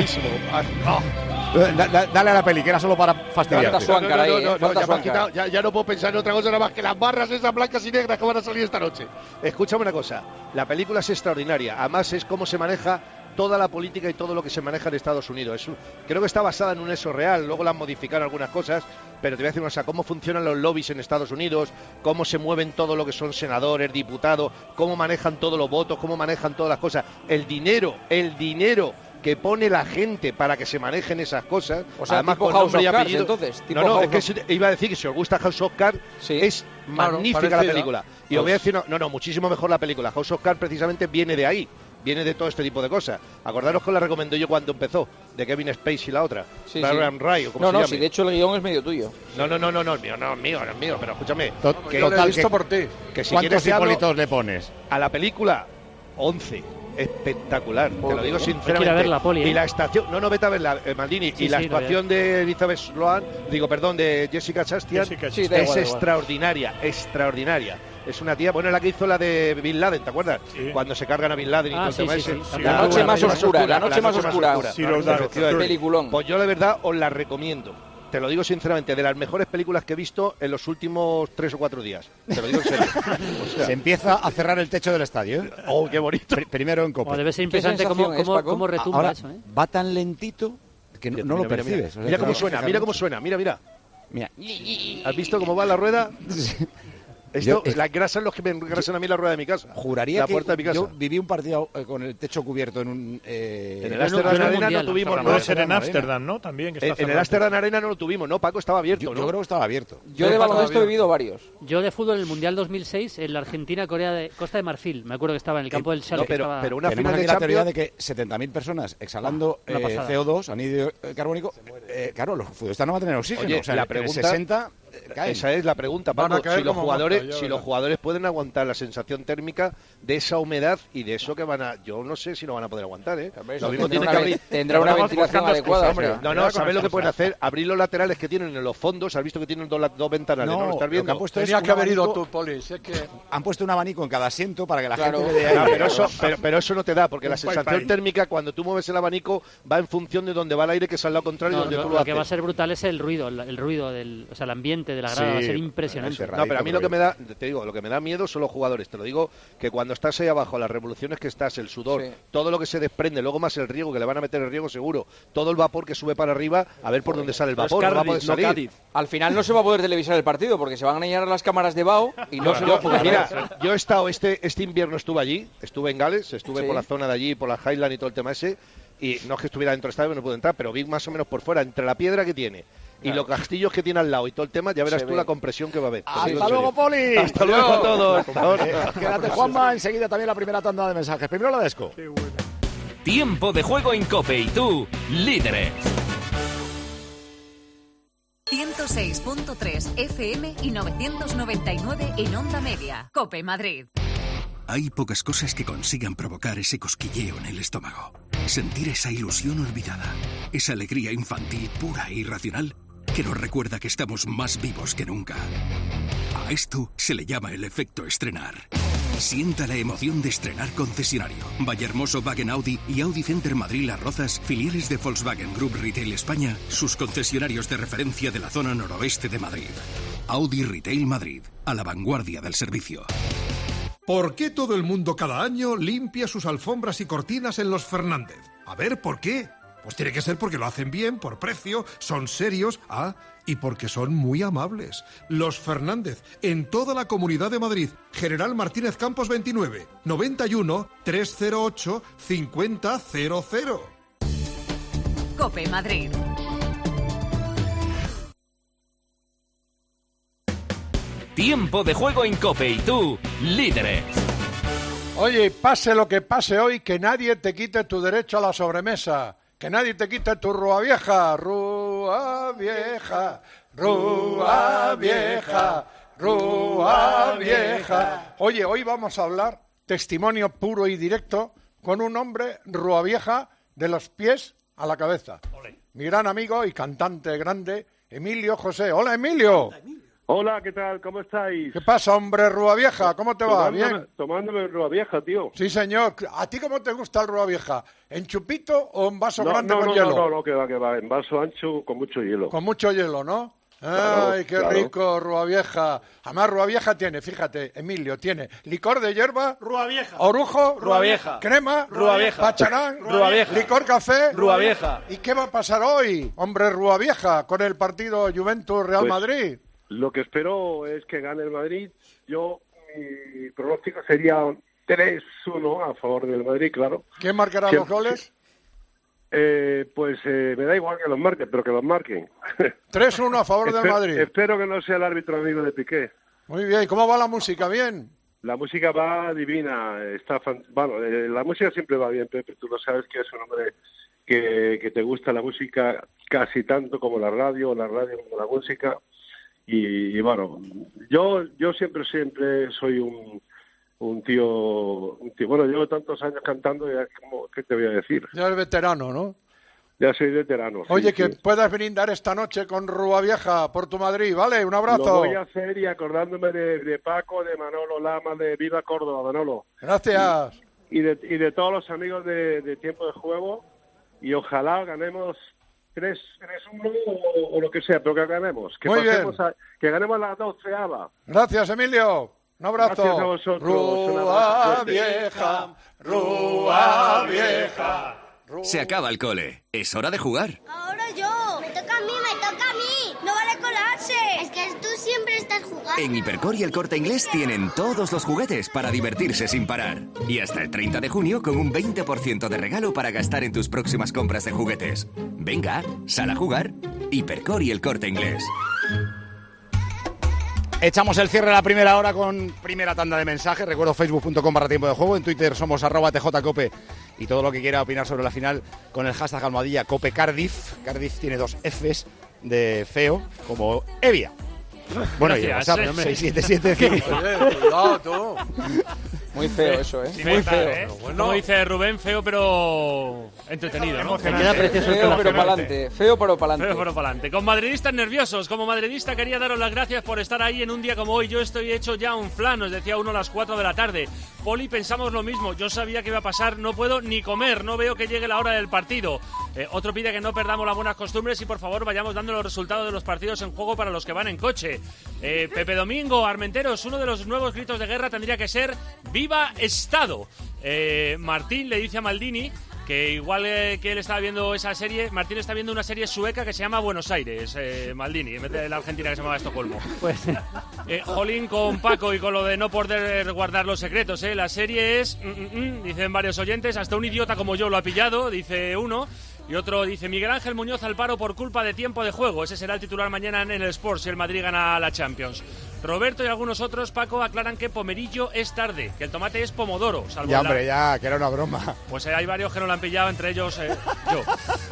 Dale a la peli, que era solo para fastidiar. Ya no puedo pensar en otra cosa nada más que las barras esas blancas y negras que van a salir esta noche. Escúchame una cosa, la película es extraordinaria. Además es cómo se maneja toda la política y todo lo que se maneja en Estados Unidos. Creo que está basada en un hecho real, luego la han modificado algunas cosas, pero te voy a decir una cosa, cómo funcionan los lobbies en Estados Unidos, cómo se mueven todo lo que son senadores, diputados, cómo manejan todos los votos, cómo manejan todas las cosas, el dinero que pone la gente para que se manejen esas cosas. O sea, además tipo con House nombre y of Cards, apellido. entonces. Es que iba a decir que si os gusta House of Cards, es magnífica la película. Y os voy a decir, muchísimo mejor la película. House of Cards precisamente viene de ahí. Viene de todo este tipo de cosas. Acordaros que la recomendé yo cuando empezó, de Kevin Spacey y la otra. Brian Ray, o como se llame. Sí, de hecho el guión es medio tuyo. No, el mío no es mío, pero escúchame. Que lo he visto por ti. Que si ¿cuántos hipólitos le pones? A la película, 11. Espectacular, te lo digo sinceramente. Hay que ir a verla, Poli, Y la estación, vete a verla, Maldini. Sí, y la actuación de Elizabeth Sloan, de Jessica Chastain, es extraordinaria. Es una tía, la que hizo la de Bin Laden, ¿te acuerdas? Sí. Cuando se cargan a Bin Laden y todo el tema ese. La noche más oscura. Peliculón. Pues yo de verdad os la recomiendo. Te lo digo sinceramente, de las mejores películas que he visto en los últimos 3 o 4 días. Te lo digo en serio. Se empieza a cerrar el techo del estadio, ¿eh? ¡Oh, qué bonito! Primero en Copa. Debe ser impresionante cómo retumba ahora, eso, ¿eh? Va tan lentito que no lo percibes. Mira cómo suena, mira. Mira. ¿Has visto cómo va la rueda? Las grasas los que me engrasan a mí la rueda de mi casa. Juraría la que puerta de mi casa. yo viví un partido con el techo cubierto en el Amsterdam Arena no tuvimos. Puede ser en Ámsterdam, ¿no? También. Que está en el Amsterdam Arena no lo tuvimos, ¿no? Paco, estaba abierto, ¿no? Yo creo que estaba abierto. Yo de baloncesto he vivido varios. Yo de fútbol en el Mundial 2006, en la Argentina, Costa de Marfil. Me acuerdo que estaba en el campo del Schalke. Pero una final de la teoría de que 70.000 personas exhalando CO2, anhídrido carbónico, claro, los futbolistas no van a tener oxígeno. Oye, o sea, la pregunta, 60 caen. Esa es la pregunta, Paco. Si los jugadores pueden aguantar la sensación térmica de esa humedad y de eso que van a... Yo no sé si lo van a poder aguantar, ¿eh? Lo mismo tendrá una ventilación adecuada. No, ¿sabes lo que pueden hacer? Abrir los laterales que tienen en los fondos. ¿Has visto que tienen dos ventanales? ¿No lo estás viendo? Tenía que haber ido tú, Poli. Han puesto un abanico en cada asiento para que la gente le dé... Pero eso no te da, porque la sensación térmica, cuando tú mueves el abanico, va en función de donde va el aire, que es al lado contrario donde tú lo haces. Lo que va a ser brutal es el ruido del ambiente de la grada. Va a ser impresionante. No, pero a mí lo que me da, te digo, lo que me da miedo son los jugadores. Te lo digo, que cuando estás ahí abajo, las revoluciones que estás, el sudor, todo lo que se desprende, luego más el riego, que le van a meter el riego seguro, todo el vapor que sube para arriba, a ver por dónde sale el vapor. No va a poder salir. Al final no se va a poder televisar el partido, porque se van a llenar las cámaras de BAO y no se va a poder. Mira, yo he estado, este invierno estuve allí, estuve en Gales, estuve por la zona de allí, por la Highland y todo el tema ese, y no es que estuviera dentro del estadio, no pude entrar, pero vi más o menos por fuera, entre la piedra que tiene y los castillos que tiene al lado y todo el tema, ya verás tú la compresión que va a haber. ¡Hasta luego, Poli! ¡Hasta luego a todos! Quédate, Juanma, enseguida también la primera tanda de mensajes. Primero la Desco. Tiempo de juego en COPE y tú, líderes. 106.3 FM y 999 en Onda Media. COPE Madrid. Hay pocas cosas que consigan provocar ese cosquilleo en el estómago. Sentir esa ilusión olvidada, esa alegría infantil pura e irracional que nos recuerda que estamos más vivos que nunca. A esto se le llama el efecto estrenar. Sienta la emoción de estrenar concesionario. Vallehermoso Wagen Audi y Audi Center Madrid Las Rozas, filiales de Volkswagen Group Retail España, sus concesionarios de referencia de la zona noroeste de Madrid. Audi Retail Madrid, a la vanguardia del servicio. ¿Por qué todo el mundo cada año limpia sus alfombras y cortinas en Los Fernández? A ver, ¿por qué? Pues tiene que ser porque lo hacen bien, por precio, son serios, y porque son muy amables. Los Fernández, en toda la Comunidad de Madrid. General Martínez Campos 29, 91 308 5000. COPE Madrid. Tiempo de juego en COPE y tú, líderes. Oye, pase lo que pase hoy, que nadie te quite tu derecho a la sobremesa. Que nadie te quite tu rúa vieja. Rúa vieja, rúa vieja, rúa vieja. Oye, hoy vamos a hablar, testimonio puro y directo, con un hombre rúa vieja de los pies a la cabeza. Olé. Mi gran amigo y cantante grande, Emilio José. Hola, Emilio. Hola, ¿qué tal? ¿Cómo estáis? ¿Qué pasa, hombre rúa vieja? ¿Cómo te va? ¿Bien? Tomándome rúa vieja, tío. Sí, señor. ¿A ti cómo te gusta el rúa vieja? ¿En chupito o en vaso grande con hielo? No, que va. En vaso ancho con mucho hielo. Con mucho hielo, ¿no? Claro, ¡ay, qué rico, rúa vieja! Además, rúa vieja tiene, fíjate, Emilio, tiene licor de hierba, rúa vieja, orujo, rúa vieja, crema, rúa vieja, pacharán, rúa vieja, licor café, rúa vieja. ¿Y qué va a pasar hoy, hombre rúa vieja, con el partido Juventus-Real Madrid? Lo que espero es que gane el Madrid. Mi pronóstico sería 3-1 a favor del Madrid, claro. ¿Quién marcará los goles? Me da igual que los marquen, pero que los marquen. 3-1 a favor del Madrid. Espero que no sea el árbitro amigo de Piqué. Muy bien. ¿Y cómo va la música? ¿Bien? La música va divina. La música siempre va bien, Pepe. Tú lo sabes que es un hombre que te gusta la música casi tanto como la radio como la música. Y bueno, yo siempre soy un tío, bueno, llevo tantos años cantando, ya ¿qué te voy a decir? Ya eres veterano, ¿no? Ya soy veterano. Oye, que puedas brindar esta noche con Rúa Vieja por tu Madrid, ¿vale? Un abrazo. Lo voy a hacer y acordándome de Paco, de Manolo Lama, de Viva Córdoba, Manolo. Gracias. Y de todos los amigos de Tiempo de Juego, y ojalá ganemos 3-1 o lo que sea, pero que ganemos. Que muy bien. Que ganemos la 12ª. Gracias, Emilio. Un abrazo. Gracias a vosotros. Rúa Vieja, Rúa Vieja. Se acaba el cole. Es hora de jugar. Ahora yo. Me toca a mí. No vale colarse. En Hipercor y El Corte Inglés tienen todos los juguetes para divertirse sin parar. Y hasta el 30 de junio con un 20% de regalo para gastar en tus próximas compras de juguetes. Venga, sal a jugar. Hipercor y El Corte Inglés. Echamos el cierre de la primera hora con primera tanda de mensajes. Recuerdo facebook.com/tiempo de juego. En Twitter somos @tjcope. Y todo lo que quiera opinar sobre la final con el hashtag almohadilla Cope Cardiff. Cardiff tiene 2 Fs de feo, como Evia. Bueno, y WhatsApp 677. Cuidado tú. Muy feo eso, ¿eh? Muy feo. Como dice Rubén, feo pero entretenido, ¿no? Queda precioso. Feo pero pa'lante. Feo pero pa'lante. Feo pero pa'lante. Con madridistas nerviosos. Como madridista quería daros las gracias por estar ahí en un día como hoy. Yo estoy hecho ya un flan, nos decía uno a las 4 de la tarde. Poli, pensamos lo mismo. Yo sabía que iba a pasar. No puedo ni comer. No veo que llegue la hora del partido. Otro pide que no perdamos las buenas costumbres y por favor vayamos dando los resultados de los partidos en juego para los que van en coche. Pepe Domingo, Armenteros, uno de los nuevos gritos de guerra tendría que ser ¡Viva Estado! Martín le dice a Maldini que igual que él estaba viendo esa serie, Martín está viendo una serie sueca que se llama Buenos Aires, Maldini, en vez de la Argentina que se llama Estocolmo. Pues Jolín con Paco y con lo de no poder guardar los secretos, la serie es, dicen varios oyentes, hasta un idiota como yo lo ha pillado, dice uno. Y otro dice, Miguel Ángel Muñoz al paro por culpa de tiempo de juego. Ese será el titular mañana en el Sport si el Madrid gana la Champions. Roberto y algunos otros, Paco, aclaran que Pomerillo es tarde, que el tomate es pomodoro. Salvo ya, hombre, ya, que era una broma. Pues hay varios que no lo han pillado, entre ellos yo.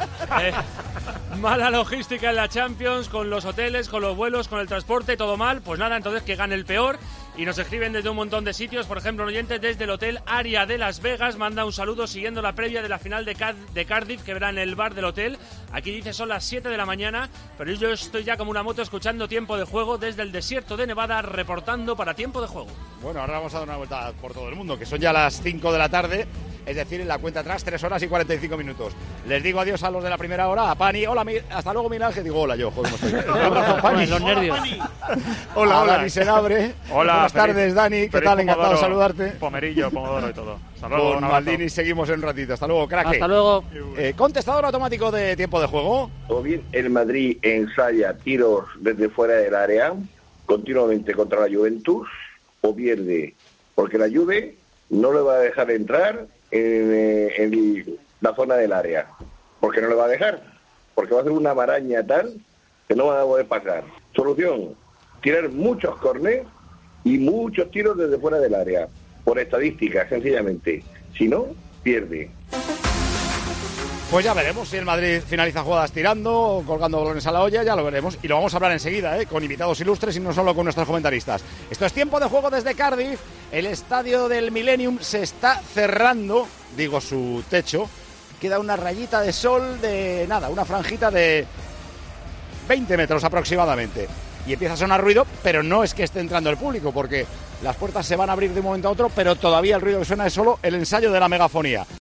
Mala logística en la Champions, con los hoteles, con los vuelos, con el transporte, todo mal. Pues nada, entonces que gane el peor. Y nos escriben desde un montón de sitios, por ejemplo, un oyente desde el Hotel Aria de Las Vegas manda un saludo siguiendo la previa de la final de Cardiff que verá en el bar del hotel. Aquí dice son las 7 de la mañana, pero yo estoy ya como una moto escuchando Tiempo de Juego desde el desierto de Nevada, reportando para Tiempo de Juego. Bueno, ahora vamos a dar una vuelta por todo el mundo, que son ya las 5 de la tarde, es decir, en la cuenta atrás 3 horas y 45 minutos. Les digo adiós a los de la primera hora, a Pani, hola, hasta luego Miguel Ángel, digo hola yo, joder, ¿cómo estoy? Un abrazo, Pani. Los nervios. Hola, hola. Dani Senabre. Hola. Buenas tardes, Dani, ¿qué tal? Encantado de saludarte. Pomerillo, pomodoro y todo. Hasta luego. Con Maldini seguimos en un ratito. Hasta luego, crack. Hasta luego. Contestador automático de Tiempo de Juego. O bien el Madrid ensaya tiros desde fuera del área continuamente contra la Juventus, o pierde, porque la Juve no le va a dejar entrar en la zona del área. ¿Por qué no le va a dejar? Porque va a ser una maraña tal que no va a poder pasar. Solución, tirar muchos córneres y muchos tiros desde fuera del área, por estadística, sencillamente. Si no, pierde. Pues ya veremos si el Madrid finaliza jugadas tirando o colgando balones a la olla, ya lo veremos. Y lo vamos a hablar enseguida, con invitados ilustres y no solo con nuestros comentaristas. Esto es Tiempo de Juego desde Cardiff. El estadio del Millennium se está cerrando, digo su techo. Queda una rayita de sol de nada, una franjita de 20 metros aproximadamente. Y empieza a sonar ruido, pero no es que esté entrando el público, porque las puertas se van a abrir de un momento a otro, pero todavía el ruido que suena es solo el ensayo de la megafonía.